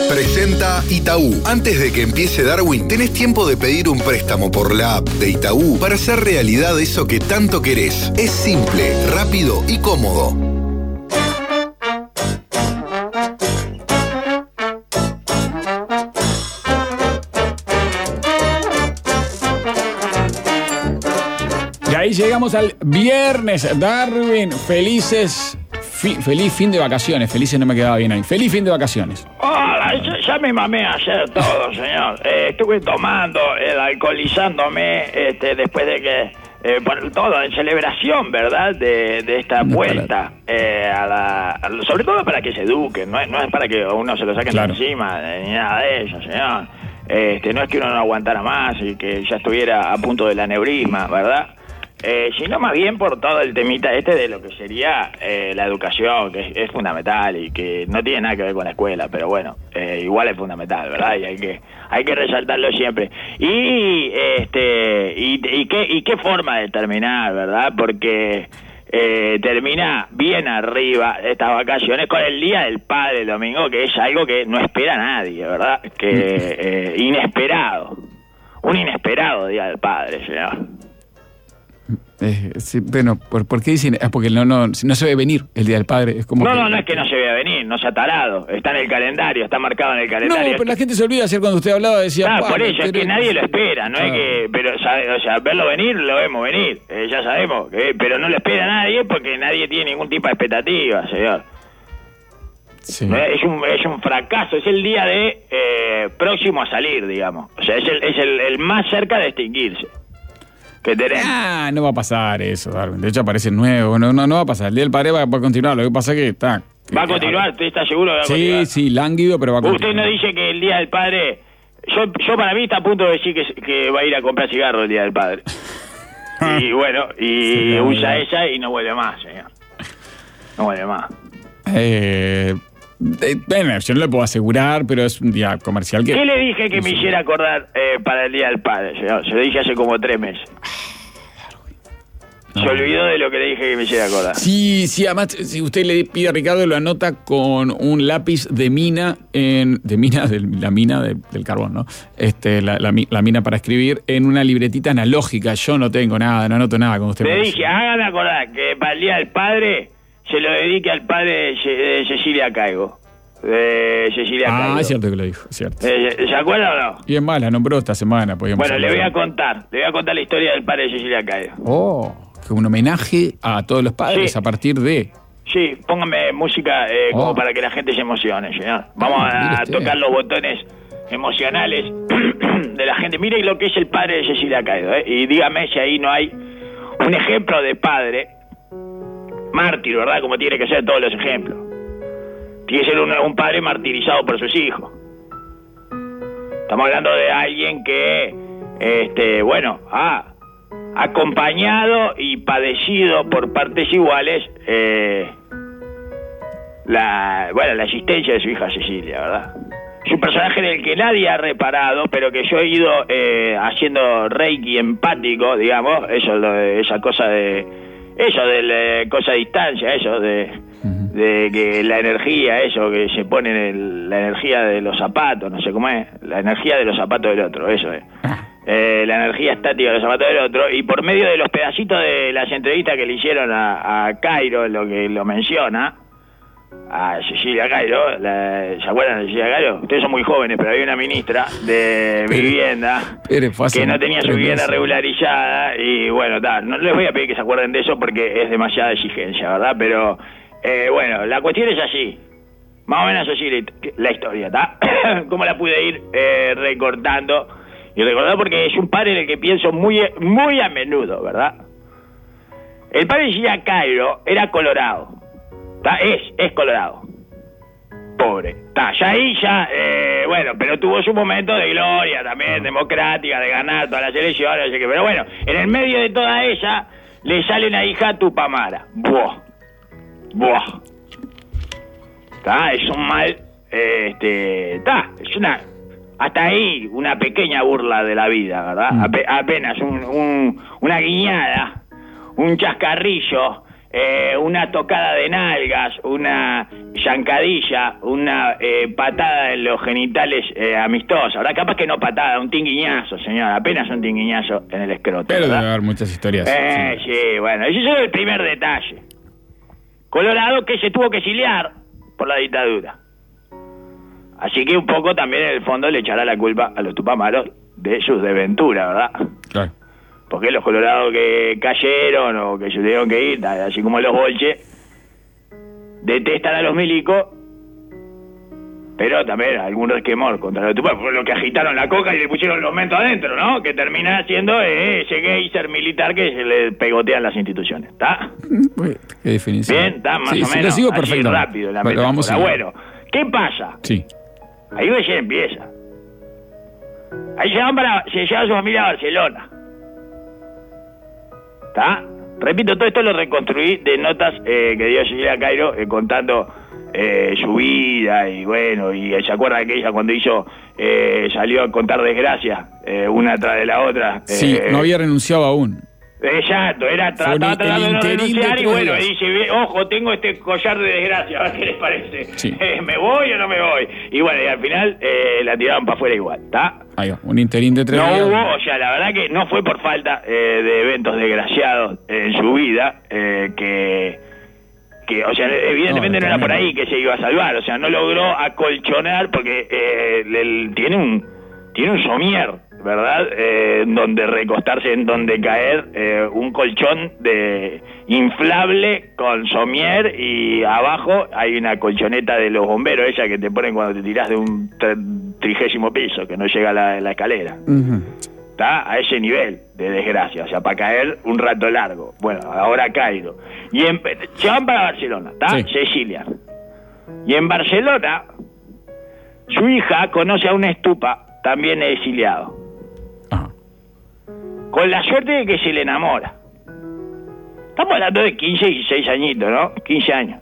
Presenta Itaú. Antes de que empiece Darwin, tenés tiempo de pedir un préstamo por la app de Itaú para hacer realidad eso que tanto querés. Es simple, rápido y cómodo. Y ahí llegamos al viernes, Darwin. Feliz fin de vacaciones. Felices no me quedaba bien ahí. Feliz fin de vacaciones. Hola, ya me mamé ayer todo, señor. Estuve tomando, alcoholizándome, después de que, por todo, en celebración, ¿verdad? De esta vuelta, sobre todo para que se eduquen, no es para que uno se lo saquen de encima, ni nada de eso, señor. No es que uno no aguantara más y que ya estuviera a punto del aneurisma, ¿verdad? Sino más bien por todo el temita de lo que sería la educación, que es fundamental y que no tiene nada que ver con la escuela, pero bueno, igual es fundamental, ¿verdad? Y hay que resaltarlo siempre. Y qué forma de terminar, ¿verdad? Porque termina bien arriba estas vacaciones con el Día del Padre el domingo, que es algo que no espera nadie, ¿verdad? Que inesperado, un inesperado Día del Padre, señor. Sí, bueno, ¿por qué dicen? Es porque no se ve venir el Día del Padre. Es como no es que no se vea venir, no se ha tarado. Está en el calendario, está marcado en el calendario. No, pero la gente se olvida ayer cuando usted hablaba, decía... por eso, es que nadie lo espera, no es que... Pero, o sea, verlo venir, lo vemos venir, ya sabemos. Pero no lo espera nadie porque nadie tiene ningún tipo de expectativa, señor. Sí. Es un fracaso, es el día de próximo a salir, digamos. O sea, es el más cerca de extinguirse. No va a pasar eso, Darwin. De hecho aparece nuevo. No va a pasar. El Día del Padre va a continuar. Lo que pasa es que está... ¿Va a continuar? ¿Usted está seguro que va a continuar? Sí, lánguido, pero va a continuar. Usted no dice que el Día del Padre... Yo para mí está a punto de decir que va a ir a comprar cigarros el Día del Padre. Y bueno, usa esa y no vuelve más, señor. No vuelve más. Bueno, yo no le puedo asegurar, pero es un día comercial que... ¿Qué le dije que me hiciera acordar para el Día del Padre, señor? Se lo dije hace como 3 meses. Se olvidó de lo que le dije que me hiciera acordar. Sí, además, si usted le pide a Ricardo, lo anota con un lápiz de mina, la mina del carbón, ¿no? La mina para escribir en una libretita analógica. Yo no tengo nada, no anoto nada con usted. Le dije, hágame acordar que para el Día del Padre... se lo dedique al padre de Cecilia Caigo. Caigo. Es cierto que lo dijo, es cierto. ¿Se acuerda o no? Y es más, la nombró esta semana. Bueno, le voy a contar la historia del padre de Cecilia Caigo. Que un homenaje a todos los padres a partir de... Sí, póngame música como para que la gente se emocione, señor. Vamos a tocar los botones emocionales de la gente. Mire lo que es el padre de Cecilia Caigo, y dígame si ahí no hay un ejemplo de padre mártir, ¿verdad? Como tiene que ser todos los ejemplos. Tiene que ser un padre martirizado por sus hijos. Estamos hablando de alguien que, ha acompañado y padecido por partes iguales la existencia de su hija Cecilia, ¿verdad? Es un personaje en el que nadie ha reparado, pero que yo he ido haciendo reiki empático, digamos, esa cosa de cosa a distancia, de que la energía, que se pone la energía de los zapatos, no sé cómo es, la energía de los zapatos del otro, eso es. La energía estática de los zapatos del otro, y por medio de los pedacitos de las entrevistas que le hicieron a Cairo, lo que lo menciona, a Cecilia Cairo, ¿se acuerdan de Cecilia Cairo? Ustedes son muy jóvenes, pero había una ministra de vivienda que no tenía su vivienda regularizada, y bueno, no les voy a pedir que se acuerden de eso porque es demasiada exigencia, ¿verdad? Pero la cuestión es así, más o menos así la historia, ¿está? ¿Cómo la pude ir recortando? Y recordar porque es un padre en el que pienso muy, muy a menudo, ¿verdad? El padre de Cecilia Cairo era colorado. Es colorado. Pobre. Pero tuvo su momento de gloria también, democrática, de ganar todas las elecciones, así que, pero bueno, en el medio de toda ella le sale una hija Tupamara. Buah. Es un mal, es una, hasta ahí, una pequeña burla de la vida, ¿verdad? Apenas una guiñada, un chascarrillo, una tocada de nalgas, una zancadilla, una patada en los genitales amistosa. Ahora capaz que no patada, un tinguiñazo, señor, apenas un tinguiñazo en el escroto. Pero ¿verdad? debe haber muchas historias. Sí, bueno, ese es el primer detalle. Colorado que se tuvo que exiliar por la dictadura. Así que un poco también en el fondo le echará la culpa a los tupamaros de sus desventuras, ¿verdad? Claro. Porque los colorados que cayeron o que se tuvieron que ir, así como los bolches, detestan a los milicos, pero también algún resquemor contra los tupamaros, por lo que agitaron la coca y le pusieron los mentos adentro, ¿no? Que termina siendo ese geyser militar que se le pegotean las instituciones, ¿está? Qué definición. Bien, está más o menos. Lo sigo así perfecto. Rápido la Pero vamos metáfora. Bueno, ¿qué pasa? Sí. Ahí recién empieza. Ahí se lleva a su familia a Barcelona. ¿Está? Repito, todo esto lo reconstruí de notas que dio Cecilia Cairo contando su vida y bueno, y se acuerda que ella cuando salió a contar desgracias una tras de la otra. Sí, no había renunciado aún. Exacto, estaba tratando de no renunciar y bueno, dice, ojo, tengo este collar de desgracia, a ver qué les parece. Sí. ¿Me voy o no me voy? Y bueno, y al final la tiraron para afuera igual, ¿está? Ahí va, un interín de 3 días. No hubo, o sea, la verdad que no fue por falta de eventos desgraciados en su vida, que o sea, evidentemente no era por ahí que se iba a salvar, o sea, no logró acolchonar porque tiene un somier, ¿verdad? Donde recostarse, en donde caer, un colchón de inflable con somier y abajo hay una colchoneta de los bomberos, esa que te ponen cuando te tirás de un 30º piso, que no llega a la escalera. Está a ese nivel de desgracia, o sea, para caer un rato largo. Bueno, ahora Cairo. Y se van para Barcelona, ¿está? Sí. Cecilia. Y en Barcelona, su hija conoce a un estupa, también exiliado. Ajá. Con la suerte de que se le enamora. Estamos hablando de 15 y 16 añitos, ¿no? 15 años.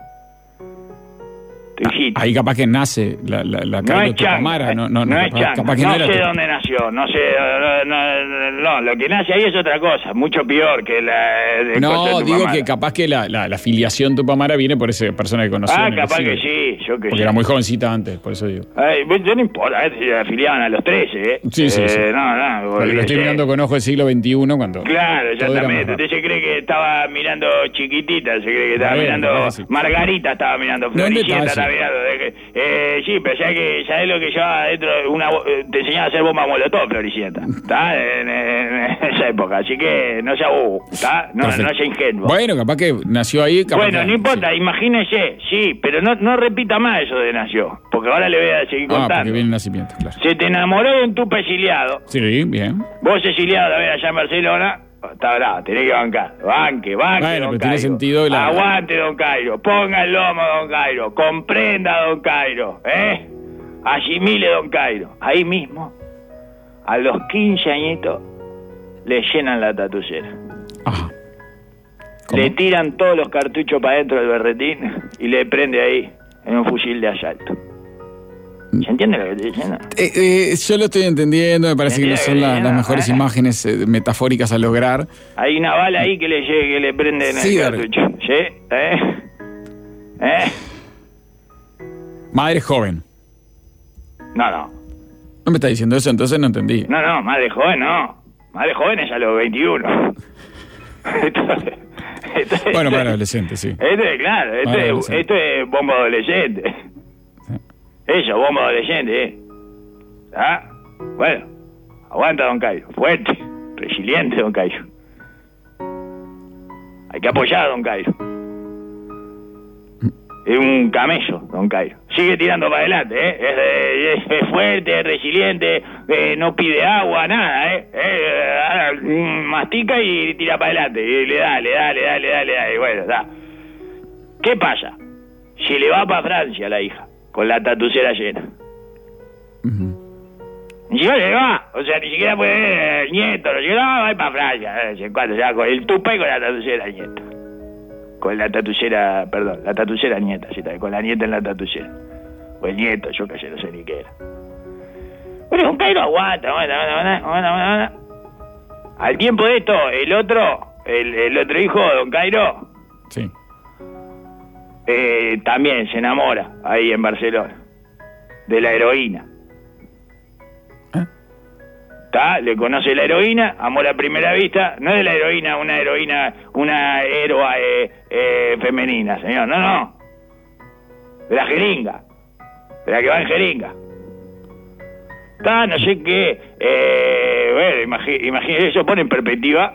Ahí capaz que nace la no es Tupamara, no es capaz changa, que no era sé dónde nació, no sé, no, lo que nace ahí es otra cosa, mucho peor que la de No, digo que capaz que la filiación Tupamara viene por esa persona que conoció. Capaz que sí, yo que sé. Porque era muy jovencita antes, por eso digo. Yo no importa, se afiliaban a los 13, ¿eh? Sí. No, Pero lo estoy mirando con ojo del siglo XXI cuando... Claro, exactamente. Usted se cree que estaba mirando Chiquitita, se cree que estaba mirando... Sí. Margarita estaba mirando, Floricienta estaba mirando... sí, pero ¿sabés lo que llevaba adentro? Te enseñaba a hacer bomba molotov, Floricienta. ¿Está? En esa época. Así que no sea ¿está? No sea ingenuo. Bueno, capaz que nació ahí. Bueno, no importa, sí. Imagínese, sí, pero no repita más eso de nació. Porque ahora le voy a seguir contando. Porque viene el nacimiento, claro. Se te enamoró de un tupa exiliado. Sí, bien. Vos exiliado también allá en Barcelona. Está bravo, tenés que bancar. Banque, bueno, don pero Cairo. tiene sentido Aguante, don Cairo. Ponga el lomo, don Cairo. Comprenda, don Cairo. Asimile, don Cairo. Ahí mismo, a los 15 añitos, le llenan la tatucera. Ajá. Le tiran todos los cartuchos para adentro del berretín y le prende ahí en un fusil de asalto. ¿Se entiende lo que estoy diciendo? Yo lo estoy entendiendo, me parece que no son las mejores imágenes metafóricas a lograr. Hay una bala ahí que le prende en el cartucho. ¿Sí? Madre joven. No. ¿No me está diciendo eso? Entonces no entendí. No, madre joven no. Madre joven es a los 21. Bueno, para adolescente, sí. Esto es bomba adolescente. Eso, bomba adolescente, ¿Ah? Bueno, aguanta, don Cairo. Fuerte, resiliente, don Cairo. Hay que apoyar a don Cairo. Es un camello, don Cairo. Sigue tirando para adelante, Es fuerte, es resiliente, no pide agua, nada, mastica y tira para adelante. Y le da. Y bueno, da. ¿Qué pasa? Se le va para Francia la hija, con la tatucera llena. Ni siquiera le va, o sea, ni siquiera puede ver el nieto, no llega, va para Francia, cuando se va con el tupa y con la tatucera nieta. Con la tatucera, perdón, la tatucera nieta, sí, con la nieta en la tatucera. O el nieto, yo casi no sé ni qué era. Bueno, don Cairo aguanta. Al tiempo de esto, el otro hijo, don Cairo, Sí. También se enamora ahí en Barcelona de la heroína. Le conoce la heroína, amor a primera vista. No es de la heroína, una héroe femenina, señor. No. De la jeringa. De la que va en jeringa. No sé qué. Bueno, imagínese, eso pone en perspectiva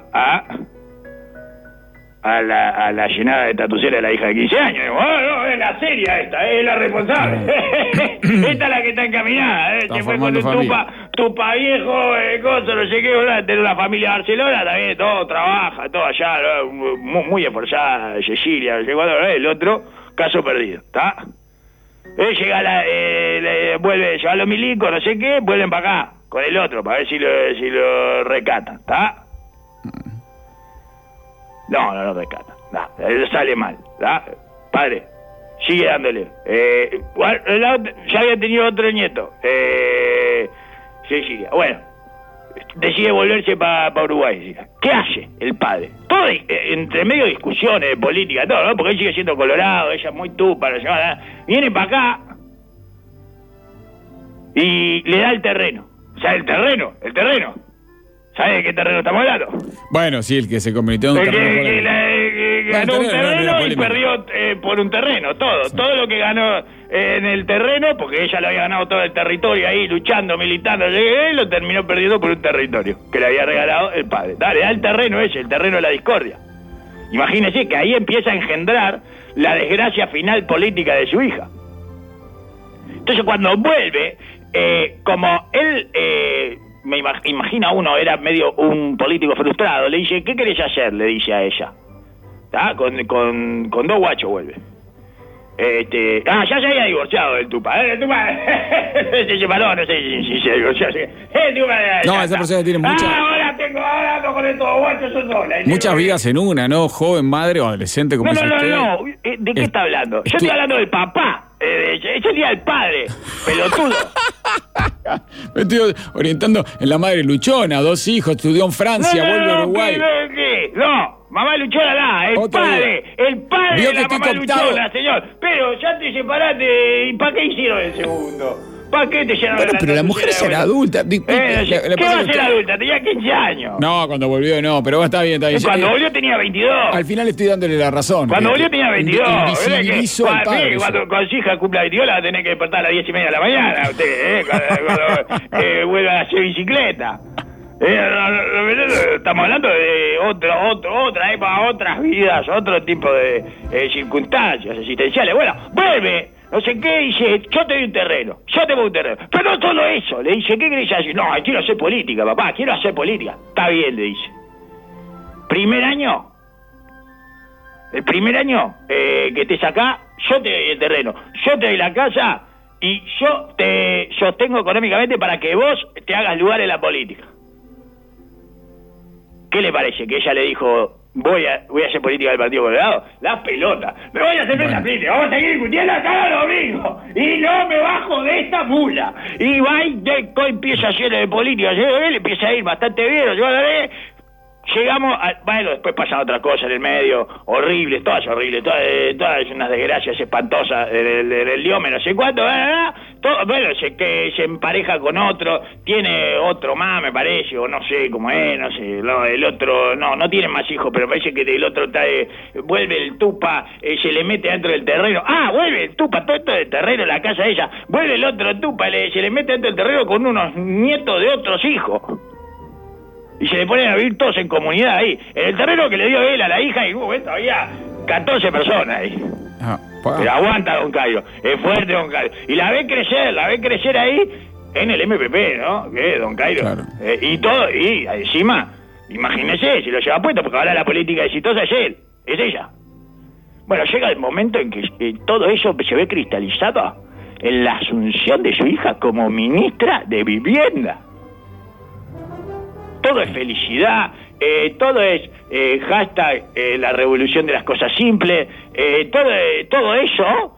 a la llenada de tatucera de la hija de 15 años. No, es la seria esta, es la responsable. Esta es la que está encaminada. Se fue con un tupa viejo, cosa, no sé qué, tener una familia de Barcelona, también todo trabaja, todo allá, muy esforzada, Cecilia, el otro, caso perdido, ¿está? Llega vuelve a llevar los milicos, no sé qué, vuelven para acá, con el otro, para ver si lo rescatan, ¿está? No rescata. Sale mal. Padre, sigue dándole. Ya había tenido otro nieto. Cecilia. Bueno, decide volverse para Uruguay. ¿Qué hace el padre? Todo entre medio de discusiones de política, todo, ¿no? Porque él sigue siendo colorado, ella es muy tupa, no sé nada. Viene para acá y le da el terreno. O sea, el terreno. ¿Sabe de qué terreno estamos hablando? Bueno, sí, el que se convirtió en un terreno. Ganó un terreno y perdió por un terreno, todo. Sí. Todo lo que ganó en el terreno, porque ella le había ganado todo el territorio ahí, luchando, militando, lo terminó perdiendo por un territorio que le había regalado el padre. Le da el terreno el terreno de la discordia. Imagínese que ahí empieza a engendrar la desgracia final política de su hija. Entonces cuando vuelve, como él... me imagina uno, era medio un político frustrado, le dice, ¿qué querés hacer? Le dice a ella. Con 2 guachos vuelve. Ya se había divorciado el Tupa. El Tupa se separó, no sé si se divorció. El Tupa, no, esa persona tiene muchas... ahora ando con estos guachos sola. Muchas vidas en una, ¿no? Joven, madre o adolescente, como dice usted. No. ¿De qué está hablando? Yo estoy hablando del papá. Ese día el padre, pelotudo. Me estoy orientando en la madre luchona, 2 hijos, estudió en Francia, vuelve a Uruguay. No, mamá luchona el padre de la mamá luchona, señor. Pero ya te separaste, ¿y para qué hicieron el segundo? ¿Para qué te llenaron pero la mujer era adulta. ¿Qué va a ser adulta? Tenía 15 años. No, cuando volvió no, pero está bien. Cuando volvió tenía 22. Al final estoy dándole la razón. Cuando volvió tenía 22. Cuando su hija cumpla 22 la va a tener que despertar a las 10:30 de la mañana. Usted, cuando vuelva a hacer bicicleta. Estamos hablando de otra época, otras vidas, otro tipo de circunstancias existenciales. Bueno, vuelve. No sé qué, dice, yo te doy un terreno, pero no solo eso, le dice, ¿qué querés hacer? No, quiero hacer política, papá, quiero hacer política. Está bien, le dice. El primer año que estés acá, yo te doy el terreno, yo te doy la casa y yo te sostengo económicamente para que vos te hagas lugar en la política. ¿Qué le parece? Que ella le dijo... Voy a hacer política del Partido Colorado. La pelota. Me voy a hacer la política. Vamos a seguir discutiendo cada domingo. Y no me bajo de esta mula. Y va y empieza a hacer política. Él empieza a ir bastante bien. Llegamos a... Bueno, después pasa otra cosa en el medio. Horrible, todas horribles. Todas unas desgracias espantosas. El diome, no sé cuánto. Bueno, se empareja con otro. Tiene otro más, me parece. O no sé cómo es, no sé. El otro... No tiene más hijos, pero parece que el otro vuelve el Tupa, se le mete dentro del terreno. Vuelve el Tupa, todo esto del terreno en la casa de ella. Vuelve el otro Tupa, se le mete dentro del terreno con unos nietos de otros hijos. Y se le ponen a vivir todos en comunidad ahí. En el terreno que le dio él a la hija, y había 14 personas ahí. Pero aguanta, don Cairo. Es fuerte, don Cairo. Y la ve crecer ahí en el MPP, ¿no? Don Cairo. Claro. Y todo, y encima, imagínese, si lo lleva puesto, porque ahora la política exitosa es él, es ella. Bueno, llega el momento en que todo eso se ve cristalizado en la asunción de su hija como ministra de Vivienda. Todo es felicidad, todo es hashtag la revolución de las cosas simples, todo eso,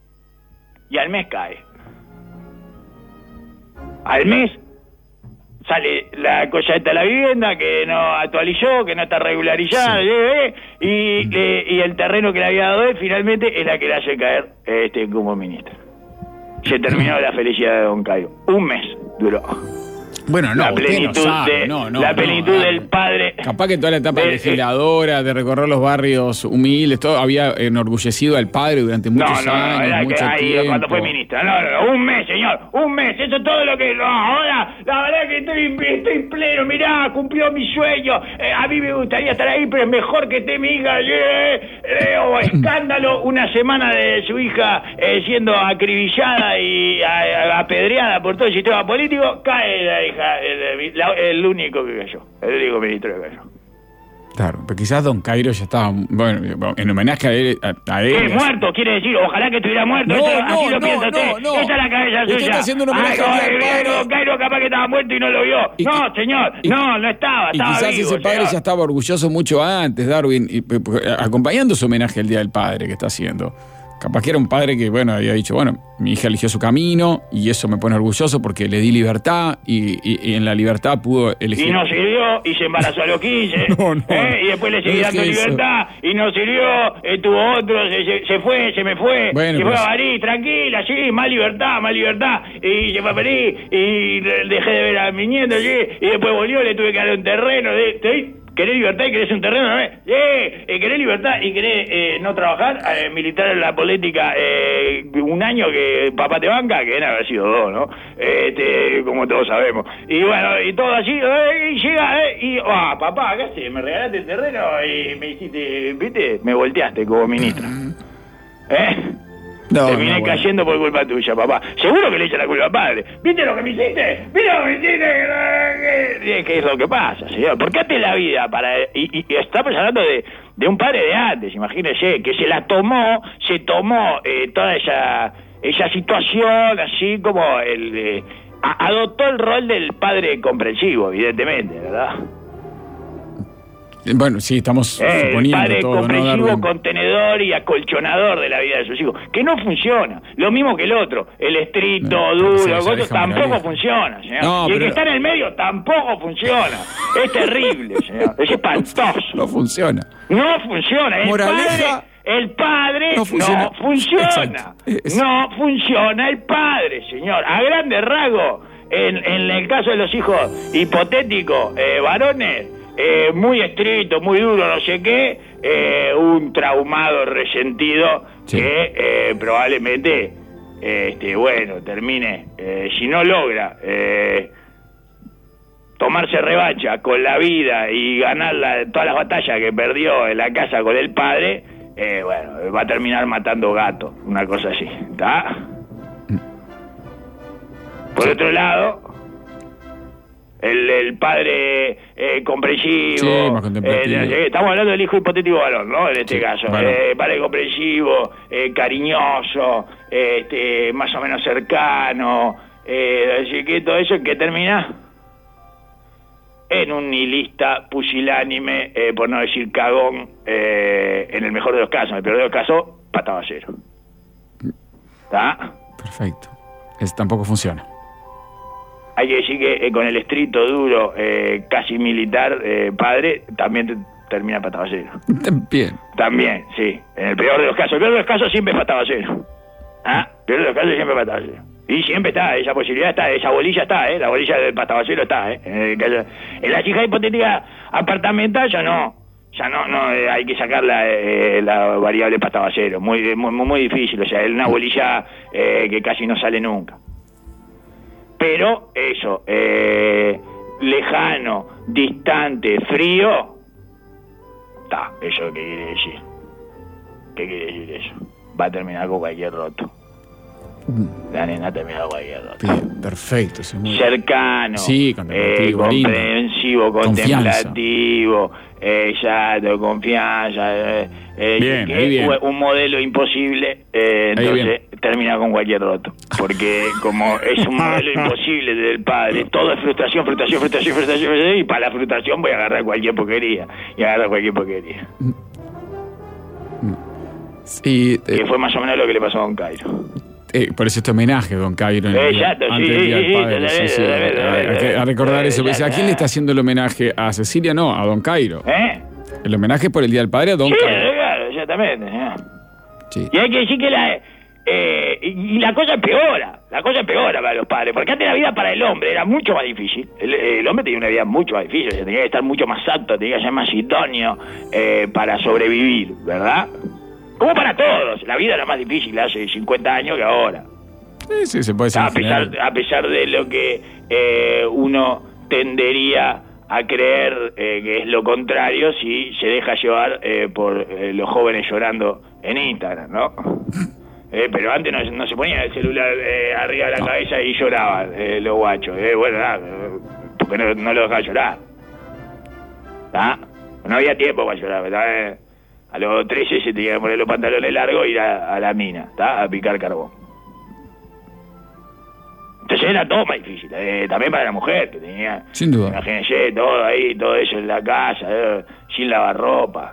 y al mes cae. Al mes sale la cosa esta de la vivienda que no actualizó, que no está regularizada, y el terreno que le había dado él finalmente es la que le hace caer como ministro. Se terminó la felicidad de don Cairo. Un mes duró. Bueno, no, la plenitud, la plenitud del padre. Capaz que toda la etapa legisladora, de recorrer los barrios humildes, todo había enorgullecido al padre durante muchos años, mucho tiempo. Cuando fue ministra. No, un mes, señor, un mes. Eso es todo lo que... ahora, la verdad que estoy pleno, mirá, cumplió mi sueño. A mí me gustaría estar ahí, pero es mejor que esté mi hija. Escándalo, una semana de su hija siendo acribillada y apedreada por todo el sistema político, cae la hija. El único que cayó, el único ministro que cayó. Claro, pero quizás don Cairo ya estaba, bueno, en homenaje a él. ¿Qué, muerto? Quiere decir, ojalá que estuviera muerto. Así lo piensa usted. Esa es la cabeza suya. Usted está haciendo un homenaje al padre. Don Cairo capaz que estaba muerto y no lo vio. No, señor, no estaba y quizás vivo, ese padre ya estaba orgulloso mucho antes, Darwin, acompañando su homenaje al Día del Padre que está haciendo. Capaz que era un padre que, había dicho, mi hija eligió su camino y eso me pone orgulloso porque le di libertad y en la libertad pudo elegir. Y no sirvió y se embarazó a los 15. Y después le seguí dando libertad y no sirvió, tuvo otro, se me fue. Bueno, se fue a París, tranquila, sí, más libertad. Y se fue a París y dejé de ver a mi nieto, y después volvió, le tuve que dar un terreno. ¿Querés libertad y querés un terreno? ¿Querés libertad y querés no trabajar? Militar en la política un año que papá te banca, que deben haber sido 2, ¿no? Como todos sabemos. Y bueno, y todo así, y llega, papá, ¿qué haces? Me regalaste el terreno y me hiciste, ¿viste? Me volteaste como ministro. Terminé cayendo por culpa tuya, papá. Seguro que le echa la culpa al padre. ¿Viste lo que me hiciste? ¿Qué es lo que pasa, señor? ¿Por qué hace la vida para...? Y estamos hablando de un padre de antes, imagínese, que se tomó toda esa situación, así como adoptó el rol del padre comprensivo, evidentemente, ¿verdad? Bueno, sí, estamos suponiendo padre todo, comprensivo, ¿no, contenedor y acolchonador de la vida de sus hijos, que no funciona, lo mismo que el otro, el estricto, duro, tampoco funciona, señor. Y el que está en el medio tampoco funciona, es terrible, señor, es espantoso. No funciona. No funciona, el padre no funciona. No funciona el padre, señor, a grandes rasgos, en el caso de los hijos hipotéticos, varones, muy estricto, muy duro, no sé qué, un traumado resentido que probablemente termine, si no logra tomarse revancha con la vida y ganar todas las batallas que perdió en la casa con el padre, va a terminar matando gatos, una cosa así, ¿está? Por otro lado, el padre comprensivo, más contemplativo. Estamos hablando del hijo hipotético varón, ¿no? En este caso, padre comprensivo, cariñoso, más o menos cercano, así que todo eso, ¿qué termina? En un nihilista pusilánime, por no decir cagón, en el mejor de los casos, en el peor de los casos, pataballero. ¿Está? Perfecto. Tampoco funciona. Hay que decir que con el estricto, duro, casi militar, padre, también termina pataballero. También, sí. En el peor de los casos. El peor de los casos siempre es pataballero. El peor de los casos siempre es pataballero. Y siempre está, esa posibilidad está, esa bolilla está, la bolilla del pataballero está, En la hija hipotética apartamental ya no hay que sacar la variable pataballero. Muy difícil, o sea, es una bolilla que casi no sale nunca. Pero eso, lejano, distante, frío, ¿eso qué quiere decir? ¿Qué quiere decir eso? Va a terminar con cualquier roto. La nena termina con cualquier roto. Bien, perfecto. Cercano, sí, comprensivo, contemplativo, exacto, confianza. Bien, bien. Un modelo imposible, entonces termina con cualquier roto. Porque como es un modelo imposible del padre, todo es frustración, y para la frustración voy a agarrar cualquier porquería. Sí, que fue más o menos lo que le pasó a don Cairo. Por eso este homenaje, don Cairo. Exacto, antes del Día del Padre. A recordar eso. ¿A quién le está haciendo el homenaje? ¿A Cecilia? No, a don Cairo. El homenaje por el Día del Padre a don Cairo. Claro, exactamente. Sí. Y hay que decir que y la cosa empeora para los padres, porque antes la vida para el hombre era mucho más difícil. El hombre tenía una vida mucho más difícil, tenía que estar mucho más apto, tenía que ser más idóneo para sobrevivir, ¿verdad? Como para todos, la vida era más difícil hace 50 años que ahora. Sí, se puede ser. A pesar de lo que uno tendería a creer que es lo contrario si se deja llevar por los jóvenes llorando en Instagram, ¿no? Pero antes no se ponía el celular arriba de la cabeza y lloraban los guachos. Bueno, porque no lo dejaba llorar. ¿Ah? No había tiempo para llorar, ¿verdad? A los 13 se tenía que poner los pantalones largos y ir a la mina, ¿tá? A picar carbón. Entonces era todo más difícil, también para la mujer, que tenía... Sin duda. Imagínense, todo ahí, todo eso en la casa, sin lavarropa.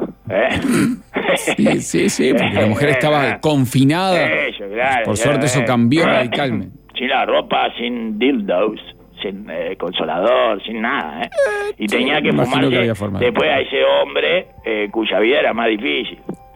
Sí, porque la mujer estaba confinada. Eso, claro. Por suerte eso cambió radicalmente. Sin lavarropa, sin dildos, sin consolador, sin nada, y tenía que fumarse después a ese hombre cuya vida era más difícil.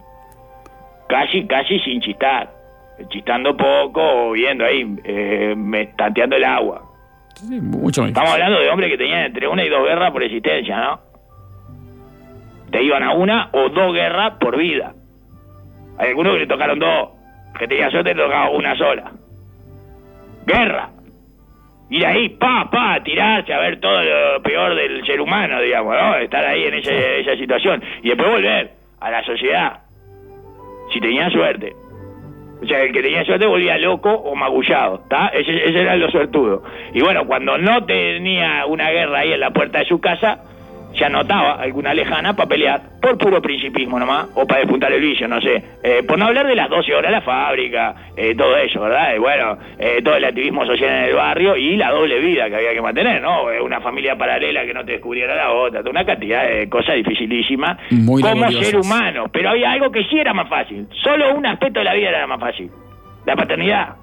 Casi sin chistar. Chistando poco o viendo ahí, tanteando el agua. Sí, mucho más. Estamos hablando de hombres que tenían entre 1 y 2 guerras por existencia, ¿no? Te iban a 1 o 2 guerras por vida. Hay algunos que le tocaron 2, que tenía suerte le tocaba 1 sola. Guerra. Ir ahí, tirarse a ver todo lo peor del ser humano, digamos, ¿no? Estar ahí en esa situación. Y después volver a la sociedad. Si tenía suerte. O sea, el que tenía suerte volvía loco o magullado, ¿está? Ese era lo suertudo. Y bueno, cuando no tenía una guerra ahí en la puerta de su casa, se anotaba alguna lejana para pelear, por puro principismo nomás, o para despuntar el vicio, no sé. Por no hablar de las 12 horas de la fábrica, todo eso, ¿verdad? Bueno, todo el activismo social en el barrio y la doble vida que había que mantener, ¿no? Una familia paralela que no te descubriera la otra, toda una cantidad de cosas dificilísimas muy como laboriosas. ser humano. Pero había algo que sí era más fácil, solo un aspecto de la vida era más fácil, la paternidad.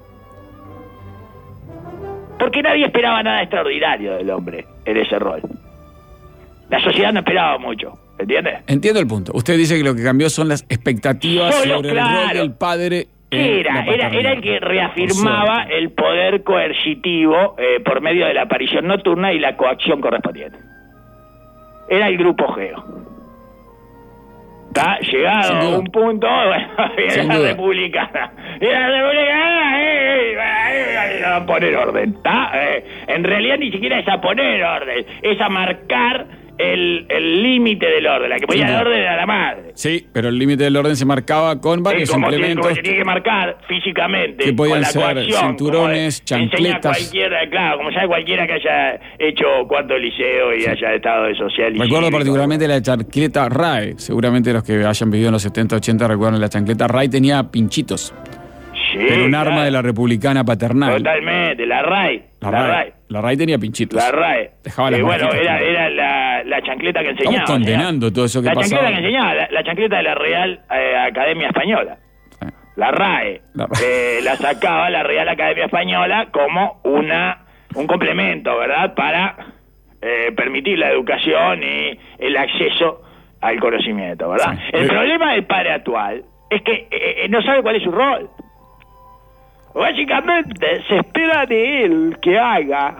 Porque nadie esperaba nada extraordinario del hombre en ese rol. La sociedad no esperaba mucho, ¿entiendes? Entiendo el punto. Usted dice que lo que cambió son las expectativas sobre el rol del padre. Era el que reafirmaba el poder coercitivo por medio de la aparición nocturna y la coacción correspondiente. Era el grupo Geo. ¿Está? Llegado a un punto, bueno, viene la republicana. Y la republicana, a poner orden, ¿está? En realidad ni siquiera es a poner orden, es a marcar el límite del orden. La que ponía el orden era la madre. Sí, pero el límite del orden se marcaba con varios implementos. Como se tiene que marcar físicamente. Que podían con la ser coacción, cinturones, chancletas. Como sabe cualquiera que haya hecho cuarto liceo y haya estado de social. Recuerdo particularmente la chancleta RAE. Seguramente los que hayan vivido en los 70, 80 recuerdan la chancleta RAE, tenía pinchitos. Sí, era un arma de la republicana paternal. Totalmente, la RAE. La RAE tenía pinchitos. La RAE. Dejaba las bueno, era la chancleta que enseñaba. Estamos condenando todo eso que pasaba. La chancleta que enseñaba, la chancleta de la Real Academia Española. La RAE. La sacaba la Real Academia Española como un complemento, ¿verdad? Para permitir la educación y el acceso al conocimiento, ¿verdad? Sí. El problema del padre actual es que no sabe cuál es su rol. Básicamente se espera de él que haga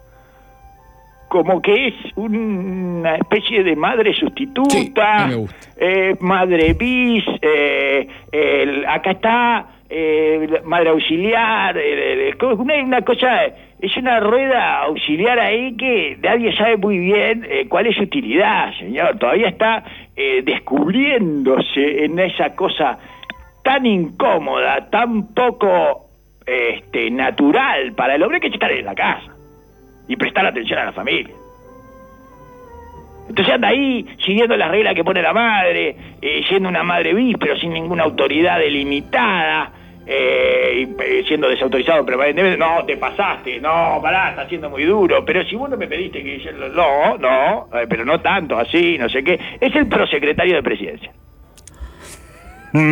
como que es una especie de madre sustituta, sí, no me gusta. Madre bis, acá está madre auxiliar, una cosa, es una rueda auxiliar ahí que nadie sabe muy bien cuál es su utilidad, señor. Todavía está descubriéndose en esa cosa tan incómoda, tan poco natural para el hombre, que es estar en la casa y prestar atención a la familia. Entonces anda ahí siguiendo las reglas que pone la madre, siendo una madre bis, pero sin ninguna autoridad delimitada, siendo desautorizado permanentemente. No, te pasaste, no, pará, está siendo muy duro, pero si vos no me pediste que yo... No, pero no tanto así, no sé qué. Es el prosecretario de Presidencia.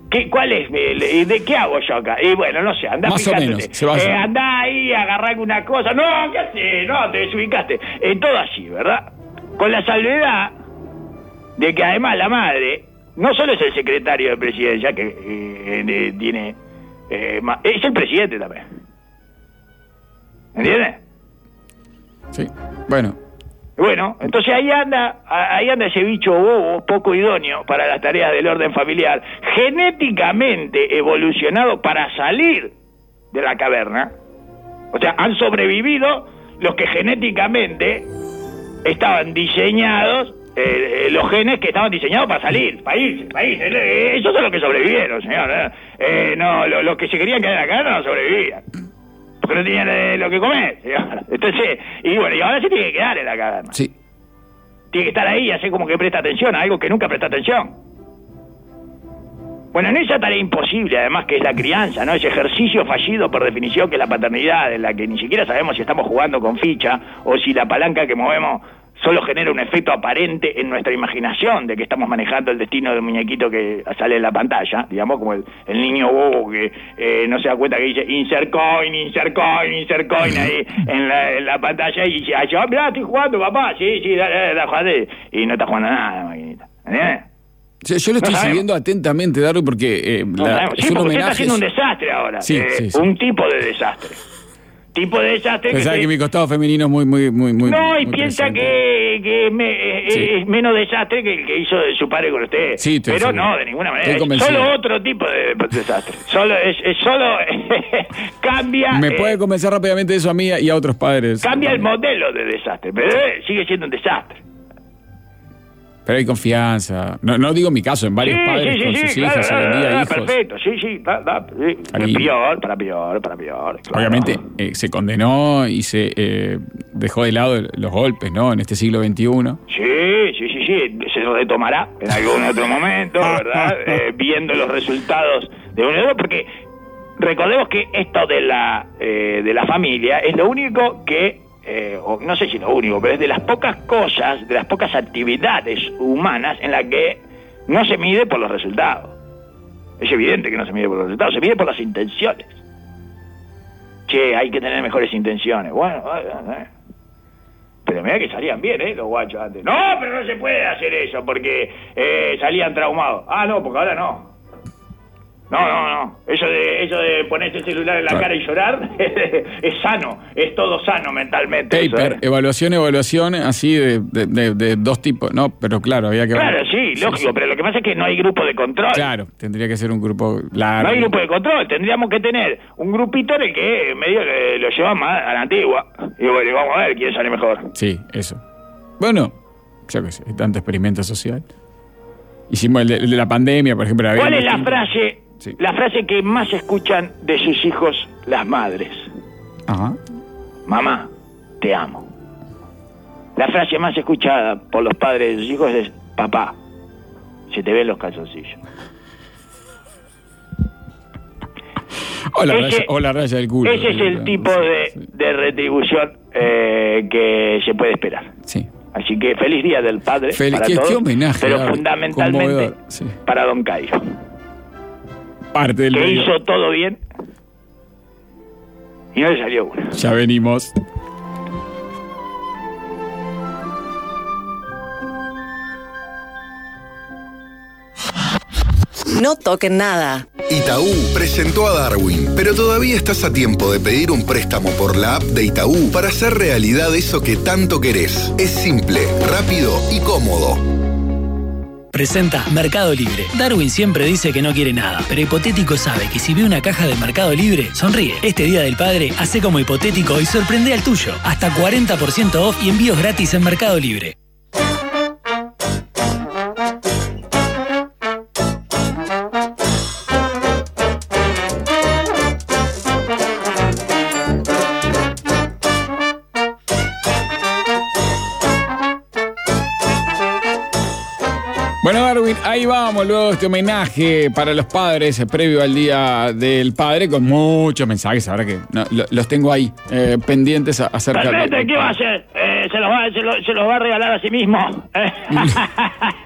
¿Cuál es? ¿De qué hago yo acá? Y bueno, no sé, andá más o menos, andá ahí, agarrá alguna cosa. No, ¿qué haces? No, te desubicaste. Todo así, ¿verdad? Con la salvedad de que además la madre no solo es el secretario de presidencia, que tiene... es el presidente también. ¿Entiendes? Sí, bueno. Bueno, entonces ahí anda ese bicho bobo, poco idóneo para las tareas del orden familiar, genéticamente evolucionado para salir de la caverna. O sea, han sobrevivido los que genéticamente estaban diseñados, los genes que estaban diseñados para salir, para irse. Esos son los que sobrevivieron, señor. No, los que se querían quedar en la caverna no sobrevivían. Porque no tenían lo que comer, señor. Entonces, y bueno, y ahora se tiene que quedar en la caverna. Sí. Tiene que estar ahí y hacer como que presta atención a algo que nunca presta atención. Bueno, en esa tarea imposible, además, que es la crianza, ¿no? Ese ejercicio fallido por definición que es la paternidad, en la que ni siquiera sabemos si estamos jugando con ficha o si la palanca que movemos solo genera un efecto aparente en nuestra imaginación de que estamos manejando el destino del muñequito que sale en la pantalla, digamos, como el niño bobo que no se da cuenta que dice insert coin ahí en la pantalla y dice, yo, mirá, estoy jugando, papá, sí, dale, jugate, y no está jugando nada, maquinita, ¿entiendes? Yo lo estoy siguiendo atentamente, Darwin, porque es un porque homenaje. usted está haciendo un desastre ahora, sí. Un tipo de desastre. Pensaba que mi costado femenino es muy no, y muy piensa presente. que es menos desastre que el que hizo de su padre con usted. Sí, pero seguro. no, de ninguna manera. Estoy Es solo otro tipo de desastre. Solo cambia. Me puede convencer rápidamente de eso a mí y a otros padres. Cambia el modelo de desastre, pero sigue siendo un desastre. Pero hay confianza. No digo mi caso, en varios padres con sus hijos, claro, hoy en día hijos. Perfecto, sí. Para peor. Claro. Obviamente se condenó y se dejó de lado los golpes, ¿no? En este siglo XXI. Sí. Se retomará en algún otro momento, ¿verdad? Viendo los resultados de un error, porque recordemos que esto de la familia es lo único que... no sé si lo único, pero es de las pocas cosas, de las pocas actividades humanas en las que no se mide por los resultados. Es evidente que no se mide por los resultados, se mide por las intenciones. Che, hay que tener mejores intenciones. Bueno, pero mira que salían bien, los guachos antes. No, pero no se puede hacer eso porque salían traumados. No, porque ahora no. No. Eso de ponerse el celular en la cara y llorar es sano, es todo sano mentalmente. Paper, evaluación, así de dos tipos, ¿no? Pero claro, había que... Claro, sí, lógico, pero lo que pasa es que no hay grupo de control. Claro, tendría que ser un grupo largo. No hay grupo de control, tendríamos que tener un grupito en el que medio lo lleva más a la antigua. Y bueno, vamos a ver quién sale mejor. Sí, eso. Bueno, yo qué sé, hay tanto experimento social. Hicimos el de la pandemia, por ejemplo. ¿Cuál es la frase... Sí. La frase que más escuchan de sus hijos las madres? Ajá. Mamá, te amo. La frase más escuchada por los padres de sus hijos es papá, se te ven los calzoncillos. O la raya del culo. Ese es el tipo de retribución que se puede esperar. Sí. Así que feliz Día del Padre para qué todos, homenaje, pero fundamentalmente para Don Cairo. Parte del que medio. hizo todo bien y no le salió uno. Ya venimos. No toquen nada. Itaú presentó a Darwin, pero todavía estás a tiempo de pedir un préstamo por la app de Itaú para hacer realidad eso que tanto querés. Es simple, rápido y cómodo. Presenta Mercado Libre. Darwin siempre dice que no quiere nada, pero Hipotético sabe que si ve una caja de Mercado Libre, sonríe. Este Día del Padre, hace como Hipotético y sorprende al tuyo. Hasta 40% off y envíos gratis en Mercado Libre. Bueno, Darwin, ahí vamos luego de este homenaje para los padres previo al Día del Padre con muchos mensajes, ahora que los tengo ahí pendientes acerca de... ¿Qué va a hacer? ¿Se los va a regalar a sí mismo?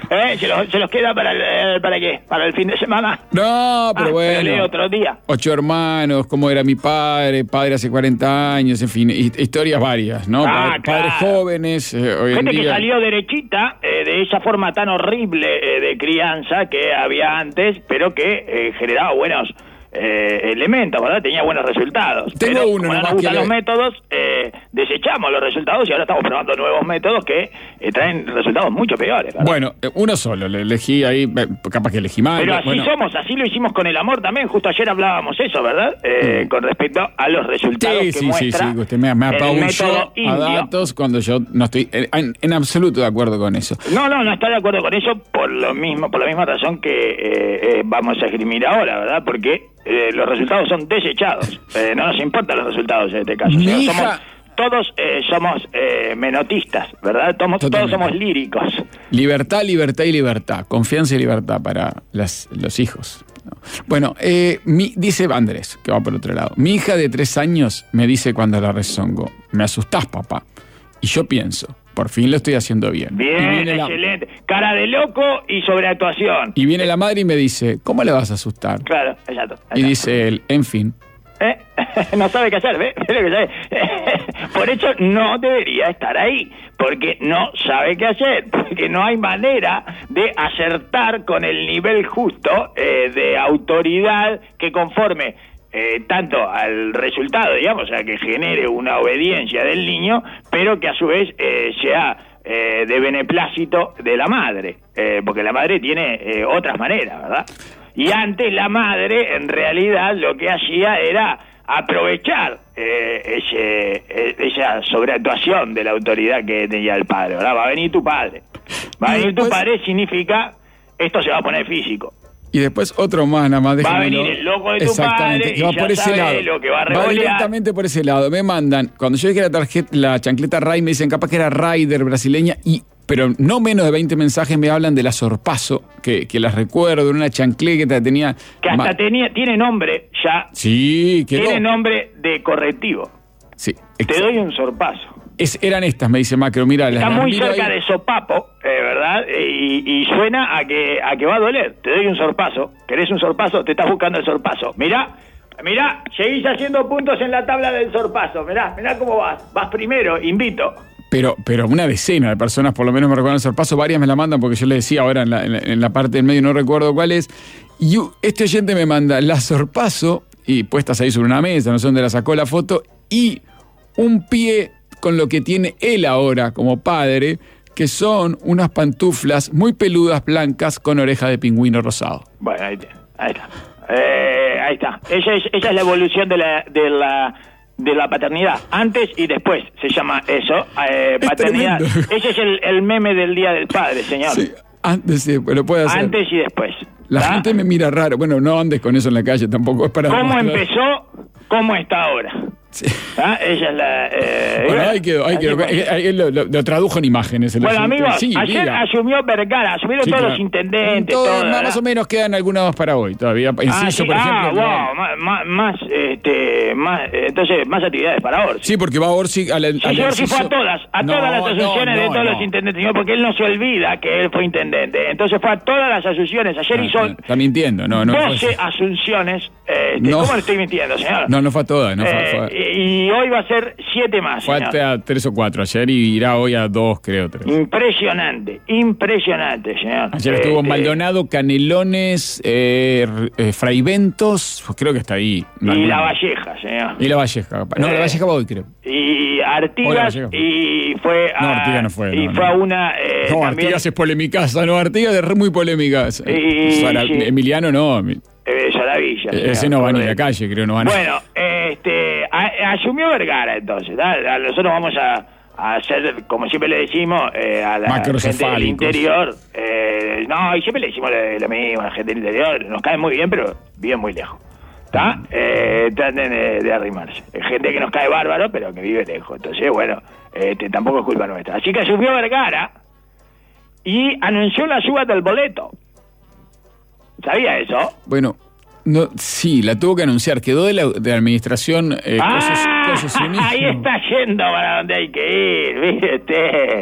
¿Se los queda para qué? ¿Para el fin de semana? No, pero bueno. Pero otro día. 8 hermanos, cómo era mi padre hace 40 años, en fin, historias varias, ¿no? Padres jóvenes, hoy gente en día. Que salió derechita de esa forma tan horrible de crianza que había antes, pero que generaba buenos elementos, ¿verdad? Tenía buenos resultados. Tengo pero, uno como no nos gustan los métodos, desechamos los resultados y ahora estamos probando nuevos métodos que traen resultados mucho peores, ¿verdad? Bueno, uno solo, le elegí ahí, capaz que elegí mal. Pero así somos, así lo hicimos con el amor también. Justo ayer hablábamos eso, ¿verdad? Con respecto a los resultados que muestra. Sí, usted me apabulló a datos cuando yo no estoy en absoluto de acuerdo con eso. No está de acuerdo con eso por la misma razón que vamos a esgrimir ahora, ¿verdad? Porque los resultados son desechados. No nos importan los resultados en este caso. Todos somos menotistas, ¿verdad? Todos somos líricos. Libertad, libertad y libertad. Confianza y libertad para los hijos. Bueno, dice Andrés, que va por otro lado. Mi hija de 3 años me dice cuando la rezongo: me asustás, papá. Y yo pienso, por fin lo estoy haciendo bien. Bien, excelente. Cara de loco y sobreactuación. Y viene la madre y me dice: ¿cómo le vas a asustar? Claro, exacto. Y dice él: en fin. No sabe qué hacer, ¿ves? Por eso no debería estar ahí, porque no sabe qué hacer, porque no hay manera de acertar con el nivel justo de autoridad que conforme tanto al resultado, digamos, o sea, que genere una obediencia del niño, pero que a su vez sea de beneplácito de la madre, porque la madre tiene otras maneras, ¿verdad? Y antes la madre, en realidad, lo que hacía era aprovechar esa sobreactuación de la autoridad que tenía el padre, ¿verdad? Va a venir tu padre. Va a venir tu padre significa, esto se va a poner físico. Y después otro más, nada más. Va a venir el loco de tu padre y va por ese lado. Lo que va a revolear. Va directamente por ese lado. Me mandan, cuando yo dije la chancleta Ray, me dicen capaz que era Raider brasileña, pero no menos de 20 mensajes me hablan de la Sorpaso, que las recuerdo, una chancleta que tenía... Que hasta tiene nombre ya. Sí, quedó. Tiene nombre de correctivo. Sí. Te doy un sorpaso. Eran estas, me dice Macro, mira. Está muy cerca de sopapo, ¿verdad? Y suena a que va a doler. Te doy un sorpaso. ¿Querés un sorpaso? Te estás buscando el sorpaso. Mirá, seguís haciendo puntos en la tabla del sorpaso. Mirá cómo vas. Vas primero, invito. Pero una decena de personas por lo menos me recuerdan el sorpaso, varias me la mandan porque yo le decía ahora en la parte del medio, no recuerdo cuál es, y este oyente me manda la sorpaso, y puestas ahí sobre una mesa, no sé dónde la sacó la foto, y un pie con lo que tiene él ahora como padre, que son unas pantuflas muy peludas, blancas, con oreja de pingüino rosado. Bueno, ahí está. Ahí está. Esa es la evolución de la paternidad, antes y después se llama eso, paternidad. Ese es el meme del Día del Padre, señor. Sí, antes sí, lo puede hacer. Antes y después. La gente me mira raro. Bueno, no andes con eso en la calle, tampoco es para... ¿Cómo empezó? ¿Cómo está ahora? Sí. Ella es la... bueno, ahí quedó. Lo tradujo en imágenes. Bueno, amigos, ayer asumió Vergara, asumieron todos los intendentes. Todo, más o menos quedan algunos para hoy todavía. Inciso, por ejemplo. Entonces, más actividades para Orsi. Sí, porque va Orsi a la... Orsi fue a todas las asociaciones de todos los intendentes, porque él no se olvida que él fue intendente. Entonces fue a todas las asociaciones. Ayer hizo... Está mintiendo, no 12 asunciones. ¿Cómo le estoy mintiendo, señor? No fue a todas, no fue. Y hoy va a ser 7 más, fue señor. a 3 o 4 ayer y irá hoy a 2, creo, 3. Impresionante, señor. Ayer estuvo Maldonado, Canelones, Fraiventos, creo que está ahí. Y La Valleja, señor. Y La Valleja. No, La Valleja va hoy, creo. Y Artigas, y fue a... No, Artigas no fue. Fue a una... no, Artigas es polémicaza, no, Artigas es muy polémica. Sí. Emiliano no. Saravilla. Ese no va ni a la calle, creo, no va. Bueno, asumió Vergara entonces, ¿verdad? Nosotros vamos a hacer, como siempre le decimos, a la gente del interior, y siempre le decimos lo mismo a la gente del interior, nos cae muy bien, pero vive muy lejos, ¿está? Traten de arrimarse. Gente que nos cae bárbaro, pero que vive lejos, entonces, bueno, tampoco es culpa nuestra. Así que asumió Vergara y anunció la suba del boleto. ¿Sabía eso? Bueno, no, sí, la tuvo que anunciar. Quedó de la administración Ahí está yendo para donde hay que ir, ¿viste?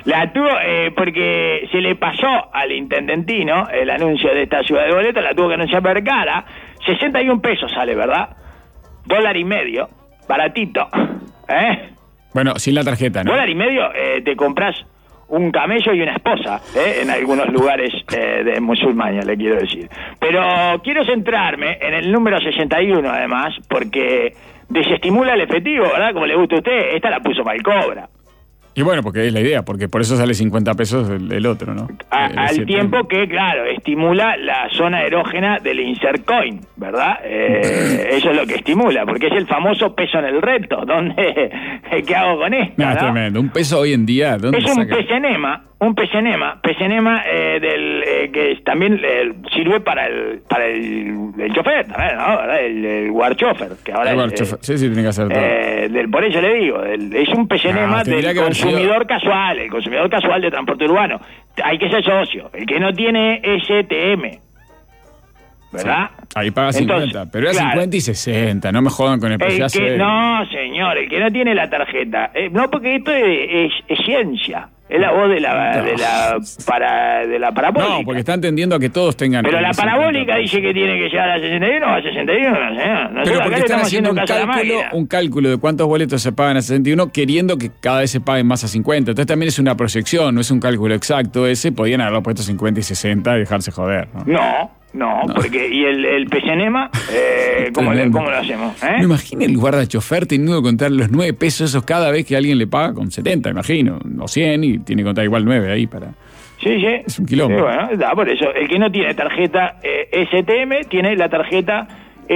La tuvo porque se le pasó al intendentino el anuncio de esta ciudad de boletos, la tuvo que anunciar Vergara. 61 pesos sale, ¿verdad? $1.50, baratito. Bueno, sin la tarjeta, ¿no? $1.50 te compras un camello y una esposa, en algunos lugares de musulmanes, le quiero decir. Pero quiero centrarme en el número 61, además, porque desestimula el efectivo, ¿verdad? Como le gusta a usted, esta la puso Malcobra. Y bueno, porque es la idea, porque por eso sale 50 pesos el otro, ¿no? Al tiempo que, claro, estimula la zona erógena del insert coin, ¿verdad? Eso es lo que estimula, porque es el famoso peso en el recto. ¿Qué hago con esto? No, es tremendo. Un peso hoy en día, ¿dónde es saca? un pesenema que también sirve para el chofer, también, ¿no? ¿Verdad? El guarchofer, que ahora sí, tiene que hacer todo. por eso le digo, es un pesenema del consumidor casual, el consumidor casual de transporte urbano. Hay que ser socio, el que no tiene STM, ¿verdad? Sí. Ahí paga 50, entonces, pero era 50 y 60, no me jodan con el precio. No, señor, el que no tiene la tarjeta, no, porque esto es ciencia. Es la voz de la parabólica. No, porque está entendiendo a que todos tengan... Pero la parabólica dice que tiene que llegar a 61 o a 61, no sé. Pero porque están haciendo un cálculo de cuántos boletos se pagan a 61, queriendo que cada vez se paguen más a 50. Entonces también es una proyección, no es un cálculo exacto ese. Podían haberlo puesto 50 y 60 y dejarse joder, ¿no? No, porque... ¿Y el pesenema? ¿Cómo lo hacemos? Me imagino el guardachofer teniendo que contar los 9 pesos esos cada vez que alguien le paga con 70, imagino, o 100, y tiene que contar igual 9 ahí para... Sí. Es un quilombo. Sí, bueno, por eso. El que no tiene tarjeta STM, tiene la tarjeta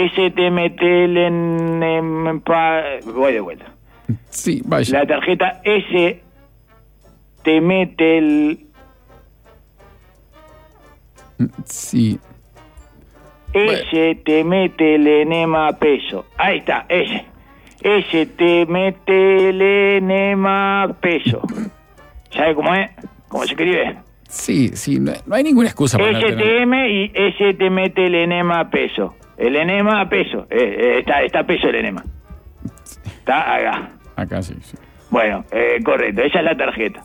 STMTLN... Voy de vuelta. Sí, vaya. La tarjeta STMTL... Sí. STMTLNema peso. Ahí está, ese. STMTLNema peso. ¿Sabe cómo es? ¿Cómo se escribe? Sí, no hay ninguna excusa para STM y STMTLNema peso. El enema peso. Está peso el enema. Está acá. Acá sí. Bueno, correcto. Esa es la tarjeta.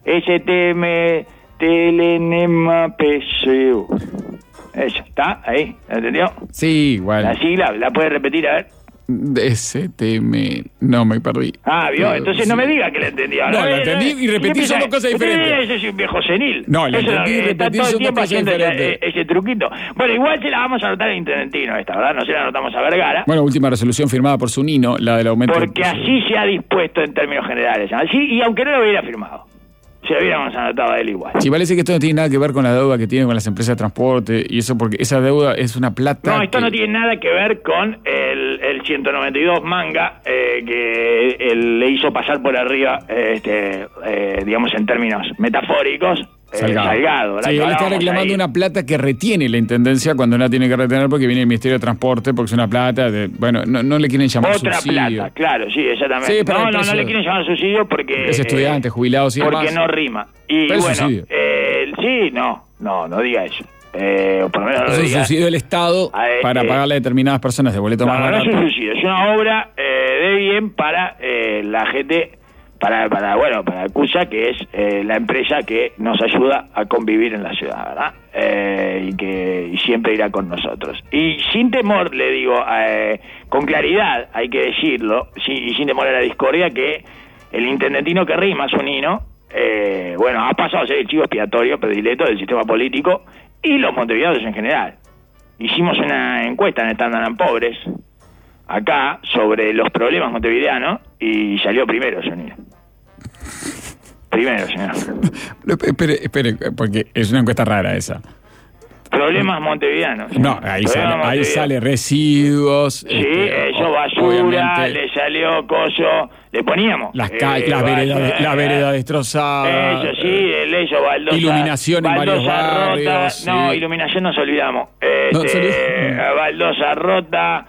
STMTLNema peso. Eso, ¿está? Ahí, ¿la entendió? Sí, igual. La sigla, ¿la puede repetir? A ver. STM... No, me perdí. ¿Vio? Entonces no me diga que la entendió. No, la entendí y repetí, son dos cosas diferentes. Ese es un viejo senil. No, la entendí y repetí, son dos cosas diferentes. Ese truquito. Bueno, igual se la vamos a anotar al intendentino esta, ¿verdad? No se la anotamos a Vergara. Bueno, última resolución firmada por Zunino, la del aumento... Porque así se ha dispuesto en términos generales. Así, y aunque no lo hubiera firmado, se lo hubiéramos anotado a él igual. Sí, parece que esto no tiene nada que ver con la deuda que tienen con las empresas de transporte y eso, porque esa deuda es una plata... No, esto no tiene nada que ver con el 192 manga que él le hizo pasar por arriba, digamos en términos metafóricos, Salgado. Sí, él está reclamando una plata que retiene la intendencia cuando no la tiene que retener porque viene el Ministerio de Transporte, porque es una plata no le quieren llamar otra subsidio. Otra plata, claro, sí, exactamente. Sí, no le quieren llamar subsidio porque... Es estudiante, jubilados y demás. Porque no rima. Y pero bueno, subsidio. Sí, no diga eso. Por lo menos es un subsidio del Estado para pagarle a determinadas personas de boleto más barato. No es un subsidio, es una obra de bien para la gente... Para CUSA, que es la empresa que nos ayuda a convivir en la ciudad, ¿verdad? Y siempre irá con nosotros. Y sin temor, le digo, con claridad, hay que decirlo, y sin temor a la discordia, que el intendentino que rima, Zunino, ha pasado a ser el chivo expiatorio predilecto del sistema político y los montevideanos en general. Hicimos una encuesta en Standard & Pobres, acá, sobre los problemas montevideanos, y salió primero, Zunino. Primero, señor. Espere, porque es una encuesta rara esa. Problemas montevideanos. No, ahí sale residuos. Sí, eso, basura, obviamente, le salió coso, le poníamos. La vereda destrozada. Eso sí, eso, baldosa. Iluminación en varios barrios. Rota, sí. No, iluminación nos olvidamos. Baldosa rota,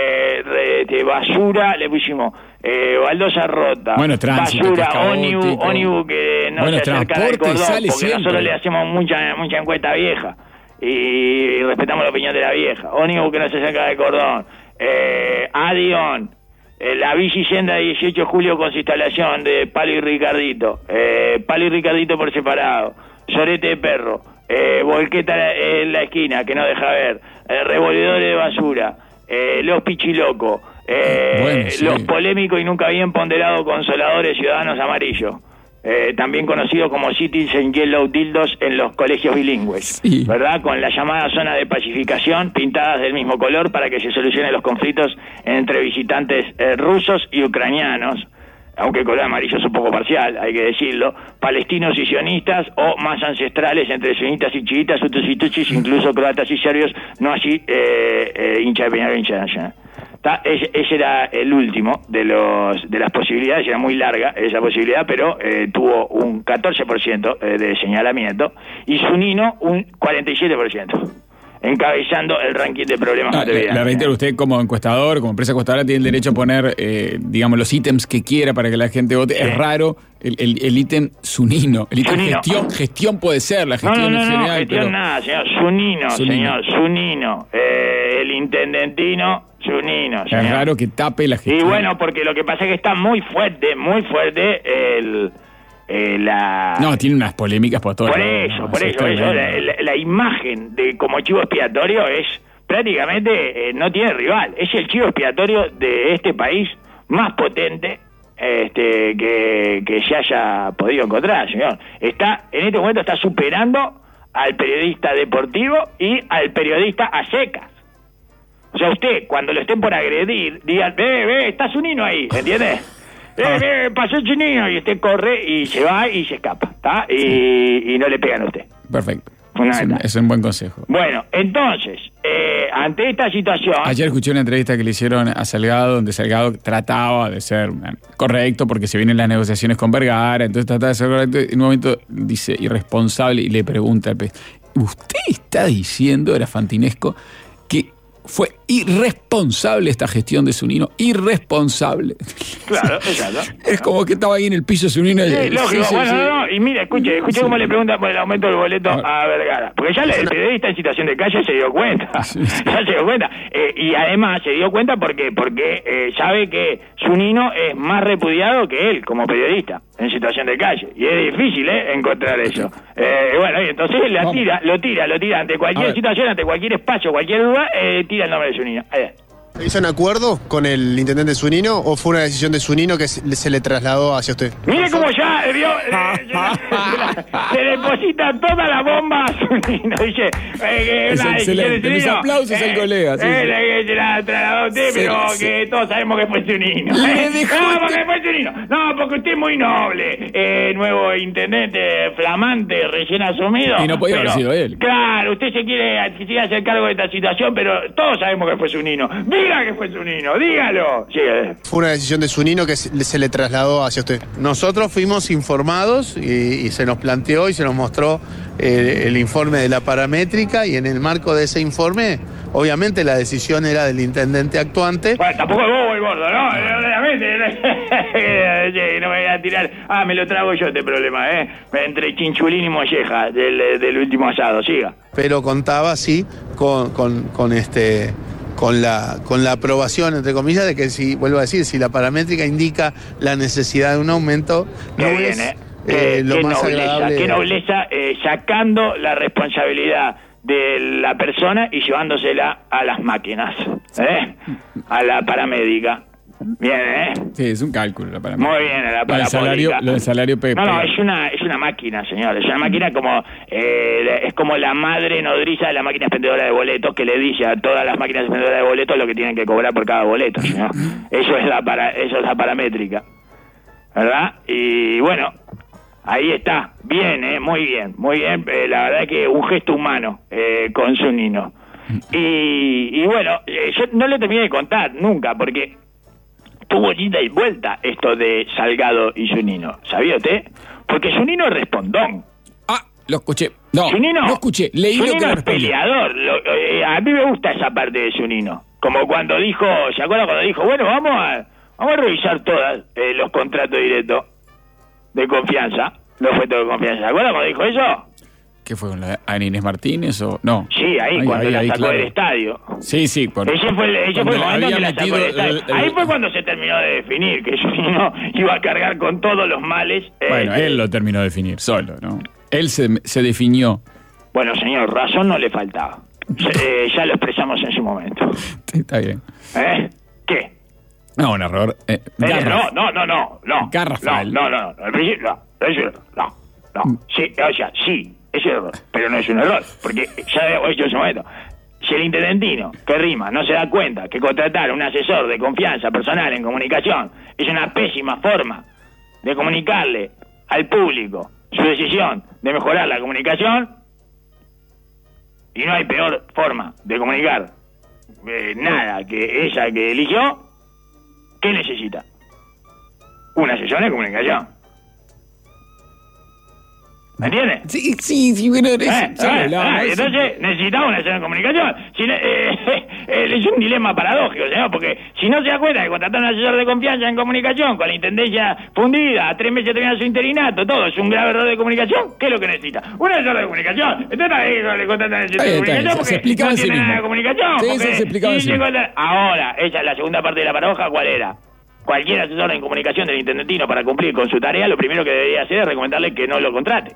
basura, le pusimos baldosa rota, bueno, tránsito, basura, ónibus que no se acerca al cordón, porque siempre. Nosotros le hacemos mucha encuesta vieja y respetamos la opinión de la vieja. Ónibus que no se acerca del cordón, Adión, la bicisenda de 18 de julio con su instalación de Palo y Ricardito, Palo y Ricardito por separado, Sorete de perro, volqueta en la esquina que no deja ver, revolvedores de basura, los pichilocos, los polémicos y nunca bien ponderados consoladores ciudadanos amarillos, también conocidos como Citizen Yellow Dildos en los colegios bilingües, sí, ¿verdad? Con la llamada zona de pacificación pintadas del mismo color para que se solucionen los conflictos entre visitantes rusos y ucranianos, aunque el color amarillo es un poco parcial, hay que decirlo, palestinos y sionistas, o más ancestrales entre sionistas y chiitas, hutus y tutsis, incluso croatas y serbios, no así hincha de Peñarol, hincha de Nacional. Ese era el último de las posibilidades, era muy larga esa posibilidad, pero tuvo un 14% de señalamiento, y Zunino un 47%. Encabezando el ranking de problemas. La reitero, usted como encuestador, como empresa encuestadora, tiene el derecho a poner, digamos, los ítems que quiera para que la gente vote. Sí. Es raro el ítem Zunino. El ítem gestión puede ser, la gestión no, en general. No, gestión pero... nada, señor. Zunino, señor. Zunino. El intendentino, Zunino, señor. Es raro que tape la gestión. Y bueno, porque lo que pasa es que está muy fuerte No, tiene unas polémicas por todo. Por eso. La imagen de como chivo expiatorio es prácticamente no tiene rival. Es el chivo expiatorio de este país más potente que se haya podido encontrar, señor. En este momento está superando al periodista deportivo y al periodista a secas. O sea, usted, cuando lo estén por agredir, diga, está Zunino ahí, ¿entiendes? Pasó el Zunino, y usted corre y se va y se escapa, ¿está? Y no le pegan a usted. Perfecto. Es un buen consejo. Bueno, entonces, ante esta situación... Ayer escuché una entrevista que le hicieron a Salgado, donde Salgado trataba de ser correcto, porque se vienen las negociaciones con Vergara, entonces trataba de ser correcto, y en un momento dice irresponsable, y le pregunta al ¿usted está diciendo, era fantinesco, que fue irresponsable esta gestión de Zunino? Irresponsable. Claro, exacto. Es como que estaba ahí en el piso Zunino. Sí, lógico. Sí. No. Y mira, escuche cómo le pregunta por el aumento del boleto a Vergara. Porque ya el periodista en situación de calle se dio cuenta. Sí. Ya se dio cuenta. Y además se dio cuenta porque sabe que Zunino es más repudiado que él como periodista en situación de calle. Y es difícil encontrar eso. Bueno, y entonces lo tira ante cualquier situación, ante cualquier espacio, cualquier duda, tira el nombre de Zunino. ¿Hizo un acuerdo con el intendente Zunino o fue una decisión de Zunino que se le trasladó hacia usted? Mire cómo ya se deposita toda la bomba a Zunino. Dice, es excelente, mis aplausos al colega. Se la trasladó usted, pero que todos sabemos que fue Zunino. Porque fue Zunino. No, porque usted es muy noble. Nuevo intendente flamante, recién asumido. Y no podía haber sido él. Claro, usted se quiere hacer cargo de esta situación, pero todos sabemos que fue Zunino. Diga que fue Zunino, dígalo. Sí, Fue una decisión de Zunino que se le trasladó hacia usted. Nosotros fuimos informados y se nos planteó y se nos mostró el informe de la paramétrica, y en el marco de ese informe, obviamente la decisión era del intendente actuante. Bueno, tampoco es bobo el gordo, ¿no? Obviamente. No me voy a tirar. Me lo trago yo este problema, entre chinchulín y molleja del último asado, siga. Pero contaba, sí, con la aprobación, entre comillas, de que, vuelvo a decir, si la paramétrica indica la necesidad de un aumento, no es lo más agradable. Qué nobleza, sacando la responsabilidad de la persona y llevándosela a las máquinas, a la paramédica. Bien, Sí, es un cálculo la paramétrica. Muy bien, la paramétrica. Lo del salario No, es una máquina, señor. Es una máquina como es como la madre nodriza de la máquina expendedora de boletos, que le dice a todas las máquinas expendedoras de boletos lo que tienen que cobrar por cada boleto, señor. Eso es la paramétrica, ¿verdad? Y bueno, ahí está. Bien, muy bien. La verdad es que un gesto humano con Zunino. Y bueno, yo no le terminé de contar nunca, porque tuvo ida y vuelta esto de Salgado y Zunino. ¿Sabía usted? Porque Zunino es respondón. Lo escuché. No, Zunino, no escuché. Leí Zunino lo que es peleador. A mí me gusta esa parte de Zunino. Como cuando dijo, ¿se acuerda cuando dijo, bueno, vamos a revisar todos los contratos directos de confianza, los puestos de confianza? ¿Se acuerda cuando dijo eso? ¿Qué fue con la Ana Inés Martínez o no? Sí, ahí cuando la sacó del estadio. Sí, sí. Ese fue el momento que la sacó del estadio. Ahí fue cuando se terminó de definir que Zunino iba a cargar con todos los males. Bueno, él lo terminó de definir solo, ¿no? Él se definió. Bueno, señor, razón no le faltaba. Ya lo expresamos en su momento. Sí, está bien. ¿Qué? No, un error. No. Garrafal. No. Sí, o sea, sí, es un error, pero no es un error, porque ya he dicho en su momento. Si el intendentino, que rima, no se da cuenta que contratar a un asesor de confianza personal en comunicación es una pésima forma de comunicarle al público su decisión de mejorar la comunicación, y no hay peor forma de comunicar nada que esa que eligió, ¿qué necesita? Un asesor de comunicación. ¿Me entiendes? Sí, bueno, entonces necesitamos una asesor de comunicación. Es un dilema paradójico, señor, porque si no se da cuenta de contratar a un asesor de confianza en comunicación con la intendencia fundida, a 3 meses termina su interinato, todo es un grave error de comunicación, ¿qué es lo que necesita? Un asesor de comunicación. Entonces le contratan a un asesor de comunicación porque no tiene nada de comunicación. Sí, se explicaba así. Ahora, esa es la segunda parte de la paradoja, ¿cuál era? Cualquier asesor en comunicación del intendentino para cumplir con su tarea, lo primero que debería hacer es recomendarle que no lo contrate.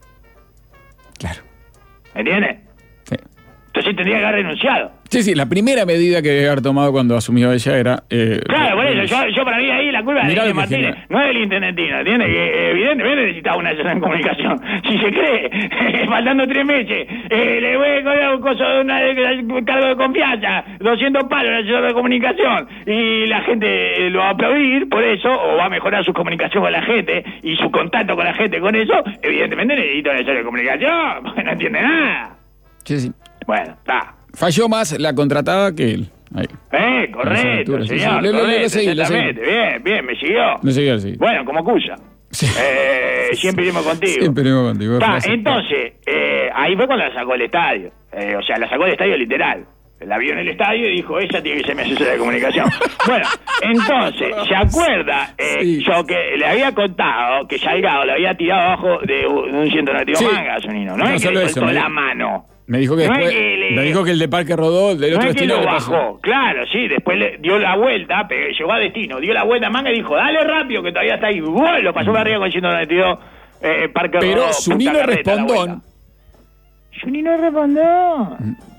Claro. ¿Entiendes? Sí. Entonces tendría que haber renunciado. Sí, la primera medida que debe haber tomado cuando asumió ella era... claro, por eso, yo para mí ahí la culpa es de Martínez, no es del intendentino, ¿entiendes? Que evidentemente necesitaba una asesora en comunicación. Si se cree, faltando 3 meses, le voy a cobrar un cargo de confianza, 200 palos al asesor de comunicación, y la gente lo va a aplaudir por eso, o va a mejorar su comunicación con la gente, y su contacto con la gente con eso, evidentemente necesita un asesor de comunicación, porque no entiende nada. Sí. Bueno, está. Falló más la contratada que él. Ahí. Correcto, señor. Lo seguí. Bien, me siguió. Me siguió, sí. Bueno, como Cuya. Sí. Siempre iremos contigo. Siempre iremos contigo. Entonces, ahí fue cuando la sacó del estadio. O sea, la sacó del estadio literal. La vio en el estadio y dijo, ella tiene que ser mi asesora de comunicación. Bueno, entonces, ¿se acuerda? Sí. Yo que le había contado que Salgado le había tirado abajo de un 192 mangas a Zunino. No es que le soltó la mano. Me dijo que después, me dijo que el de Parque rodó, del otro destino lo bajó. Claro, sí, después le dio la vuelta, llegó a destino, dio la vuelta a manga y dijo, dale rápido que todavía está ahí. Lo pasó para arriba con 192 Parque rodó. Pero Zunino respondó. Zunino respondió.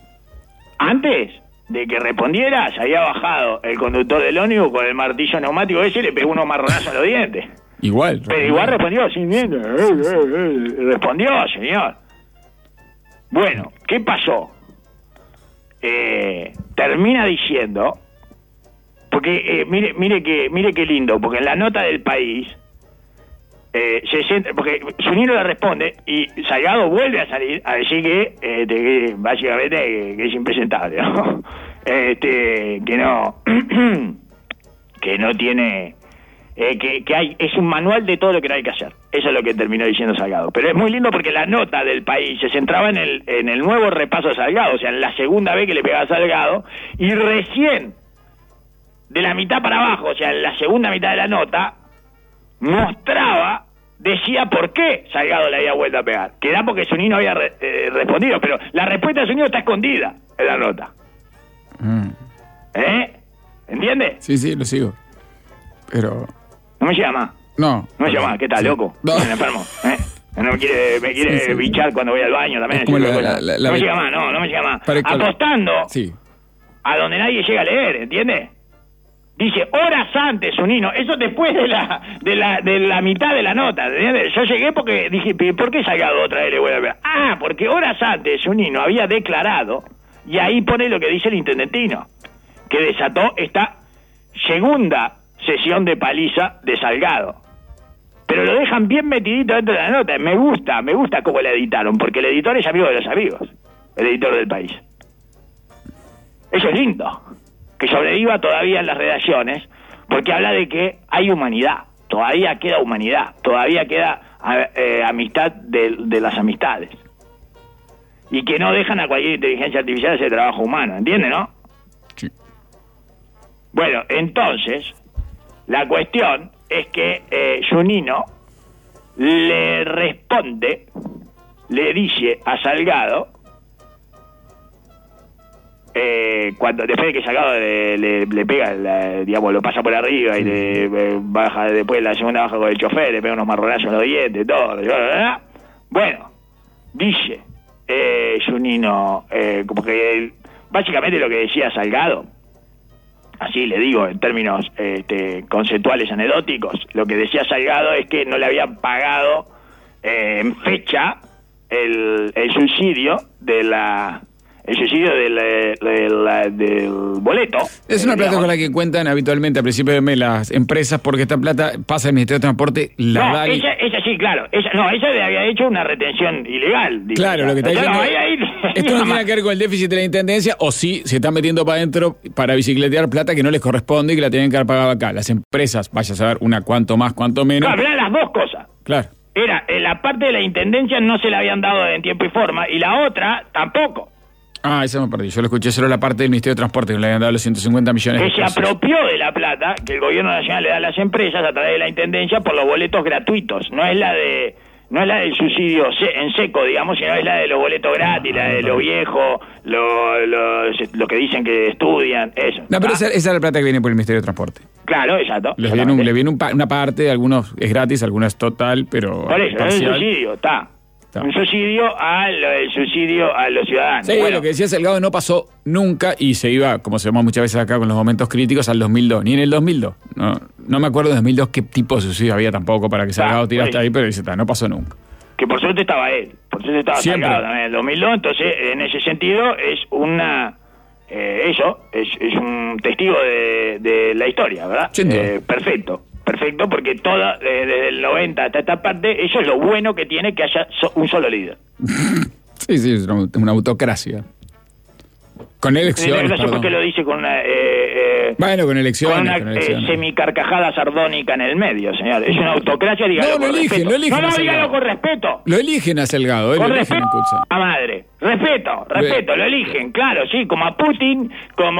Antes de que respondiera, se había bajado el conductor del ómnibus con el martillo neumático ese y le pegó unos marronazos en los dientes. Igual. Pero igual respondió, sin dientes. Respondió, señor. Bueno, ¿qué pasó? Termina diciendo, porque mire qué lindo, porque en la nota del País porque Zunino le responde y Salgado vuelve a salir a decir que básicamente que es impresentable, ¿no? Que no tiene que hay, es un manual de todo lo que no hay que hacer. Eso es lo que terminó diciendo Salgado. Pero es muy lindo porque la nota del País se centraba en el nuevo repaso de Salgado, o sea, en la segunda vez que le pegaba a Salgado, y recién de la mitad para abajo, o sea, en la segunda mitad de la nota, decía por qué Salgado le había vuelto a pegar. Que era porque Zunino había respondido, pero la respuesta de Zunino está escondida en la nota. ¿Entiendes? Sí, lo sigo. Pero... No me llama. No me llama. ¿Qué tal, sí. Loco? No. Me enfermo. No me quiere bichar cuando voy al baño también. No me llama, no me llama. Apostando a donde nadie llega a leer, ¿entiendes? Dice, horas antes, Zunino, eso después de la mitad de la nota, ¿entiendes? Yo llegué porque dije, ¿por qué Salgado otra vez le voy a ver? Porque horas antes Zunino había declarado, y ahí pone lo que dice el intendentino, que desató esta segunda sesión de paliza de Salgado. Pero lo dejan bien metidito dentro de la nota. Me gusta cómo la editaron, porque el editor es amigo de los amigos, el editor del País. Eso es lindo, que sobreviva todavía en las redacciones, porque habla de que hay humanidad, todavía queda humanidad, todavía queda amistad de las amistades, y que no dejan a cualquier inteligencia artificial ese trabajo humano, ¿entiende, no? Sí. Bueno, entonces, la cuestión es que Zunino le responde le dice a Salgado, cuando después de que Salgado le pega, digamos, lo pasa por arriba y le baja, después la segunda baja con el chofer, le pega unos marronazos en los dientes, todo. Bueno, dice Zunino, como que básicamente lo que decía Salgado, así le digo en términos conceptuales anecdóticos, lo que decía Salgado es que no le habían pagado en fecha el subsidio del boleto. Es una plata con la que cuentan habitualmente a principio de mes las empresas, porque esta plata pasa al Ministerio de Transporte, esa sí, claro. Ella le había hecho una retención ilegal. Claro, lo que está diciendo. Esto no tiene que ver con el déficit de la Intendencia, o sí se están metiendo para adentro para bicicletear plata que no les corresponde y que la tienen que haber pagado acá. Las empresas, vaya a saber una cuánto más, cuánto menos. Claro, eran las dos cosas. Claro. Era, la parte de la Intendencia no se la habían dado en tiempo y forma, y la otra tampoco. Esa me perdí. Yo lo escuché solo la parte del Ministerio de Transporte, que le habían dado los 150 millones de pesos. Que se apropió de la plata que el gobierno nacional le da a las empresas a través de la Intendencia por los boletos gratuitos. No es la del subsidio en seco, digamos, sino es la de los boletos gratis, la de los viejos, lo que dicen que estudian, eso. No, pero esa es la plata que viene por el Ministerio de Transporte. Claro, exacto. Le viene una parte, algunos es gratis, algunos es total, pero... Por eso, no es el subsidio, está. Un subsidio a los ciudadanos. Sí, bueno, lo que decía Salgado no pasó nunca y se iba, como se llama muchas veces acá con los momentos críticos, al 2002. Ni en el 2002. No me acuerdo en 2002 qué tipo de subsidio había tampoco para que Salgado tiraste ahí, pero dice, no pasó nunca. Que por suerte estaba él. Por suerte estaba siempre. Salgado también en el 2002. Entonces, en ese sentido, es una... es un testigo de la historia, ¿verdad? Perfecto, porque desde el 90 hasta esta parte, eso es lo bueno que tiene que haya un solo líder. Sí, es una autocracia. Con elecciones, no sé por qué lo dice con una... bueno, con elecciones. Con una semicarcajada sardónica en el medio, señor. Es una autocracia, dígalo con respeto. No, dígalo con respeto. Lo eligen a Salgado, con respeto a madre. Respeto, lo eligen, claro, sí, como a Putin, como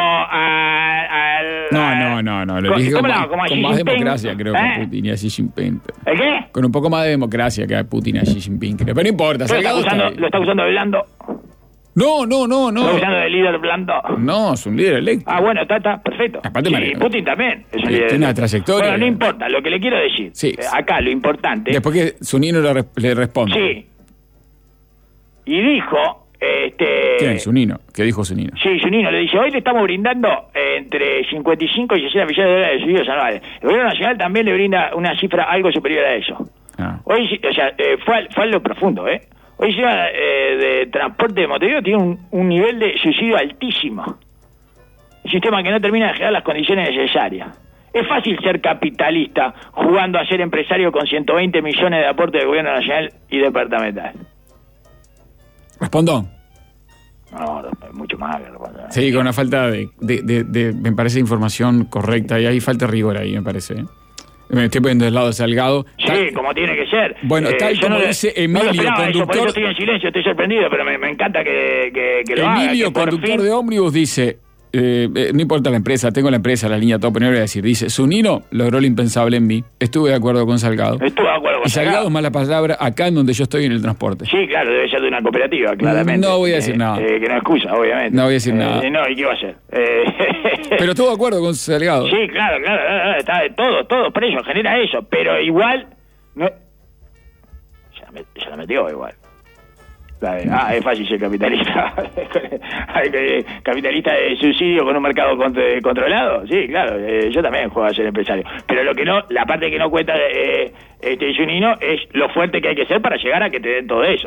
No, lo eligen con más democracia, creo, que a Putin y a Xi Jinping. ¿El qué? Con un poco más de democracia que a Putin y a Xi Jinping, creo. Pero no importa, Salgado ¿Lo está usando de blando? No. ¿Está usando de líder blando? No, es un líder electo. Bueno, está perfecto. Aparte, sí, Putin también es un líder. Tiene una trayectoria. Bueno, no importa, lo que le quiero decir. Sí. Acá lo importante... Después que Zunino le responde. Sí. Y dijo... ¿Quién? Zunino. ¿Qué dijo Zunino? Sí, Zunino le dice, hoy le estamos brindando entre 55 y 60 millones de dólares de subsidios anuales. El gobierno nacional también le brinda una cifra algo superior a eso. Hoy, fue a lo profundo, Hoy el sistema de transporte de Montevideo tiene un nivel de subsidio altísimo. Un sistema que no termina de generar las condiciones necesarias. Es fácil ser capitalista jugando a ser empresario con 120 millones de aporte del gobierno nacional y departamental. Respondón. No, mucho más que respondón. Sí, con una falta de me parece, información correcta, y hay falta de rigor ahí, me parece. Me estoy poniendo del lado de Salgado. Sí, como tiene que ser. Bueno, tal como dice Emilio, conductor... Por eso estoy en silencio, estoy sorprendido, pero me encanta que lo haga. Emilio, conductor de ómnibus, dice... no importa la empresa, tengo la empresa, la línea top, no voy a decir. Dice, Zunino logró lo impensable en mí. Estuve de acuerdo con Salgado. Y Salgado es mala palabra acá en donde yo estoy en el transporte. Sí, claro, debe ser de una cooperativa, claramente. No voy a decir nada. Que no excusa, obviamente. No voy a decir nada. No, ¿y qué va a hacer? Pero estuvo de acuerdo con Salgado. Sí, claro, está todo por eso, genera eso. Pero igual, no, ya la metió igual. Es fácil ser capitalista. Capitalista de subsidio con un mercado controlado. Sí, claro, yo también juego a ser empresario. Pero la parte que no cuenta Zunino es lo fuerte que hay que ser para llegar a que te den todo eso.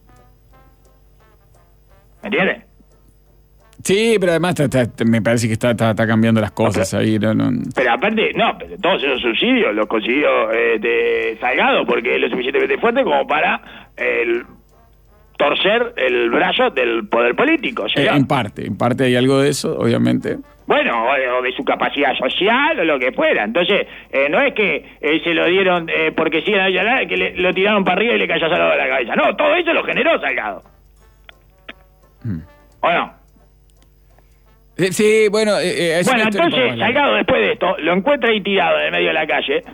¿Me entiendes? Sí, pero además me parece que está cambiando las cosas ahí. No. Pero aparte, pero todos esos subsidios los consiguió de Salgado, porque es lo suficientemente fuerte como para torcer el brazo del poder político. En parte hay algo de eso, obviamente. Bueno, o de su capacidad social o lo que fuera. Entonces, no es que se lo dieron porque sí, que lo tiraron para arriba y le cayó Salgado a la cabeza. No, todo eso lo generó Salgado. ¿O no? Sí, bueno... entonces Salgado después de esto lo encuentra ahí tirado en el medio de la calle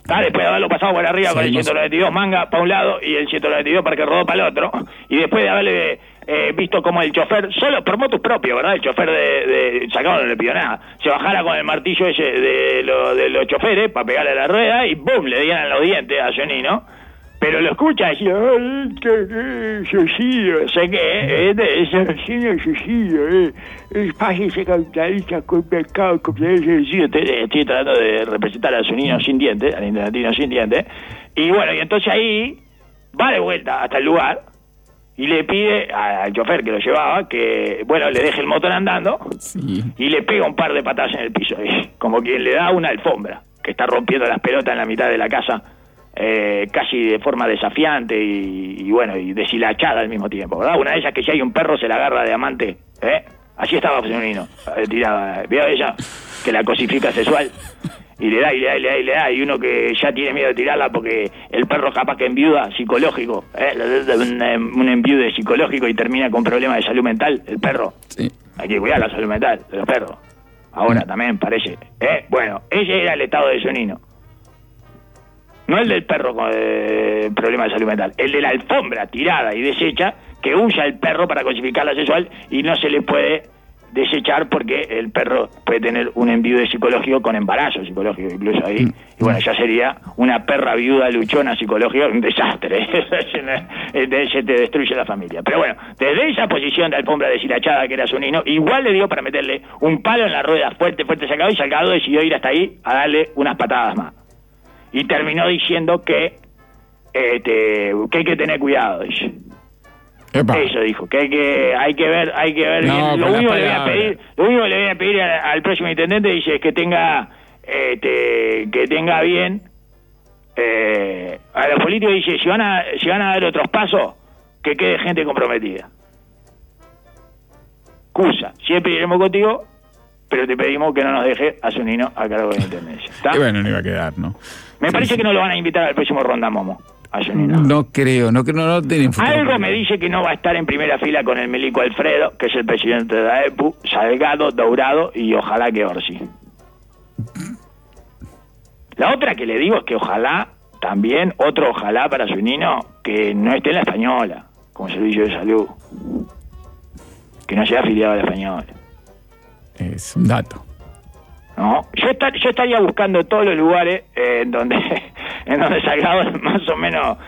Después de haberlo pasado por arriba con el 192 manga para un lado y el 192 para que rodó para el otro, y después de haberle visto como el chofer, solo por motus propio, ¿verdad? El chofer de Sacado no le pidió nada, se bajara con el martillo ese de los choferes para pegarle a la rueda y ¡bum! Le dieran los dientes a Zunino. Pero lo escucha decir, suicidio, sé qué, es haciendo suicidio, es página capitalista con mercado, suicidio. Estoy tratando de representar a Zunino sin dientes, al intendentino sin dientes, y bueno, y entonces ahí va de vuelta hasta el lugar y le pide al chofer que lo llevaba que, bueno, le deje el motor andando y le pega un par de patadas en el piso, como quien le da una alfombra, que está rompiendo las pelotas en la mitad de la casa. Casi de forma desafiante y bueno, y deshilachada al mismo tiempo, ¿verdad? Una de ellas que si hay un perro se la agarra de amante, así estaba Zunino, tirada, ¿vio ella? Que la cosifica sexual, y le da, y uno que ya tiene miedo de tirarla porque el perro capaz que enviuda psicológico, un enviude psicológico y termina con problemas de salud mental, el perro. Sí. Hay que cuidar la salud mental de los perros. Ahora también parece, bueno, ese era el estado de Zunino. No el del perro con problema de salud mental, el de la alfombra tirada y deshecha que usa el perro para cosificarla sexual y no se le puede desechar porque el perro puede tener un enviude psicológico con embarazo psicológico incluso ahí. Y bueno, ya sería una perra viuda luchona psicológica, un desastre. Se te destruye la familia. Pero bueno, desde esa posición de alfombra deshilachada que era Zunino, igual le dio para meterle un palo en la rueda fuerte Salgado, y Salgado decidió ir hasta ahí a darle unas patadas más. Y terminó diciendo que hay que tener cuidado, dice. Epa. Eso dijo, que hay que ver no, bien. Lo único que le voy a pedir al próximo intendente, dice, es que tenga bien a los políticos, dice, si van a dar otros pasos, que quede gente comprometida. Cusa, siempre iremos contigo, pero te pedimos que no nos deje a Zunino a cargo de la intendencia. ¿Está? Y bueno, no iba a quedar, ¿no? Me parece que no lo van a invitar al próximo Ronda Momo, a Zunino. No creo, no tienen futuro. Algo me dice que no va a estar en primera fila con el milico Alfredo, que es el presidente de la EPU, Salgado, Dourado y ojalá que Orsi. La otra que le digo es que ojalá, también, otro ojalá para Zunino, que no esté en la Española, como servicio de salud. Que no sea afiliado a la Española. Es un dato. No, yo estaría buscando todos los lugares en donde Salgado es más o menos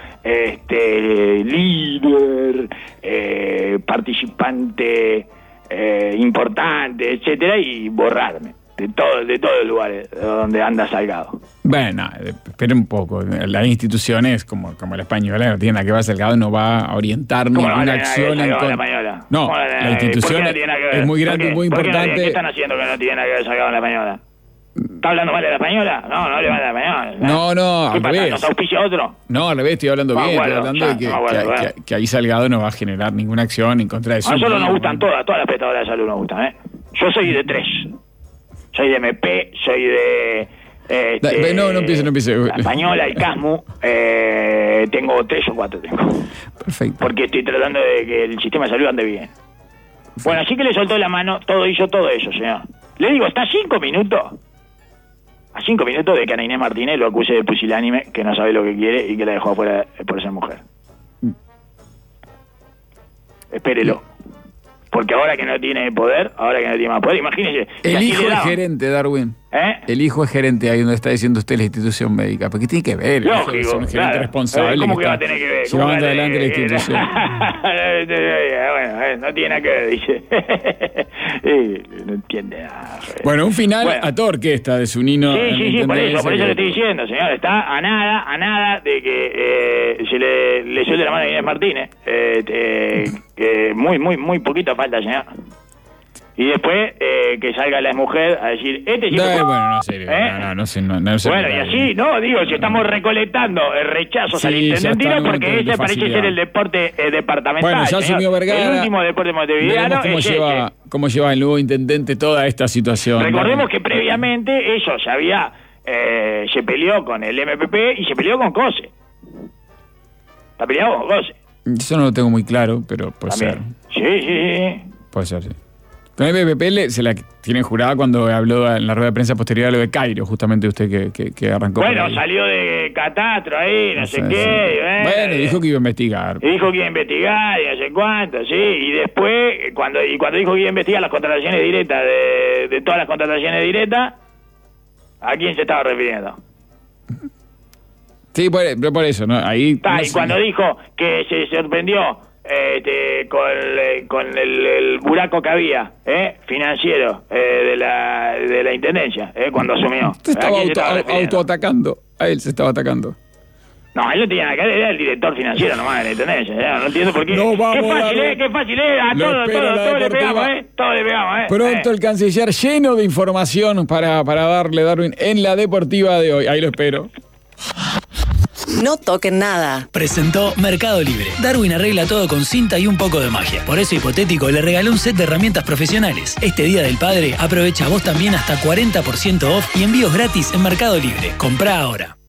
líder, participante importante, etcétera, y borrarme de todos los lugares donde anda Salgado. Bueno, espera un poco. Las instituciones como la española no tienen nada que ver. Salgado no va a orientar ninguna acción en contra. No, la institución es muy grande y muy importante. ¿Qué están haciendo que no tiene nada que ver Salgado en la española? ¿Está hablando mal de la española? No le va a la española. No, ¿Qué pasa? ¿Nos auspicia otro? No, al revés, estoy hablando bien. Estoy hablando de que ahí Salgado no va a generar ninguna acción en contra de eso. A nosotros nos gustan todas las prestadoras de salud nos gustan, Yo soy de 3. Soy de MP, soy de... no empiece. La española, el CASMU, tengo 3 o 4 Perfecto. Porque estoy tratando de que el sistema de salud ande bien. Perfecto. Bueno, así que le soltó la mano, hizo todo eso, señor. Le digo, está a 5 minutos de que Ana Inés Martínez lo acuse de pusilánime, que no sabe lo que quiere y que la dejó afuera por ser mujer. Espérelo. Porque ahora que no tiene poder, más poder, imagínese. El hijo es gerente, Darwin. El hijo es gerente ahí donde está diciendo usted la institución médica. ¿Pero qué tiene que ver? Lógico, es un gerente responsable. ¿Cómo que va a tener que ver? Llevando adelante la institución. Bueno, no tiene nada que ver, dice. No entiende nada. Bueno, un final a toda orquesta de Zunino. Sí, por eso le estoy diciendo, señor. Está a nada de que se le suelte la mano a Inés Martínez. Muy poquito falta, señor. Y después que salga la mujer a decir, bueno, no sé. Bueno, y así, si estamos recolectando rechazos al intendentino porque ese parece ser el deporte departamental. Bueno, ya asumió Vergara. El último deporte montevideano. Cómo lleva el nuevo intendente toda esta situación. Recordemos que previamente eso se peleó con el MPP y se peleó con COSE. ¿Está peleado con COSE? Eso no lo tengo muy claro, pero puede ser. Sí. Puede ser, sí. Pero BPP se la tiene jurada cuando habló en la rueda de prensa posterior a lo de Cairo, justamente usted que arrancó. Bueno, salió de catastro ahí, no sé qué. Bueno, dijo que iba a investigar. Y dijo que iba a investigar y no sé cuánto, sí. Y después, cuando dijo que iba a investigar las contrataciones directas, de todas las contrataciones directas, ¿a quién se estaba refiriendo? Sí, por eso, ¿no? Ahí. No y sé. cuando dijo que se sorprendió con el buraco que había financiero de la intendencia cuando asumió. Se estaba autoatacando. A él se estaba atacando. No, él no tenía nada que ver, era el director financiero nomás de la intendencia. No entiendo por qué. No, vamos, qué fácil es. A todo le pegamos, todo le pegamos, Pronto el canciller lleno de información para darle Darwin en la deportiva de hoy. Ahí lo espero. No toquen nada. Presentó Mercado Libre. Darwin arregla todo con cinta y un poco de magia. Por eso Hipotético le regaló un set de herramientas profesionales. Este Día del Padre aprovecha vos también hasta 40% off y envíos gratis en Mercado Libre. Comprá ahora.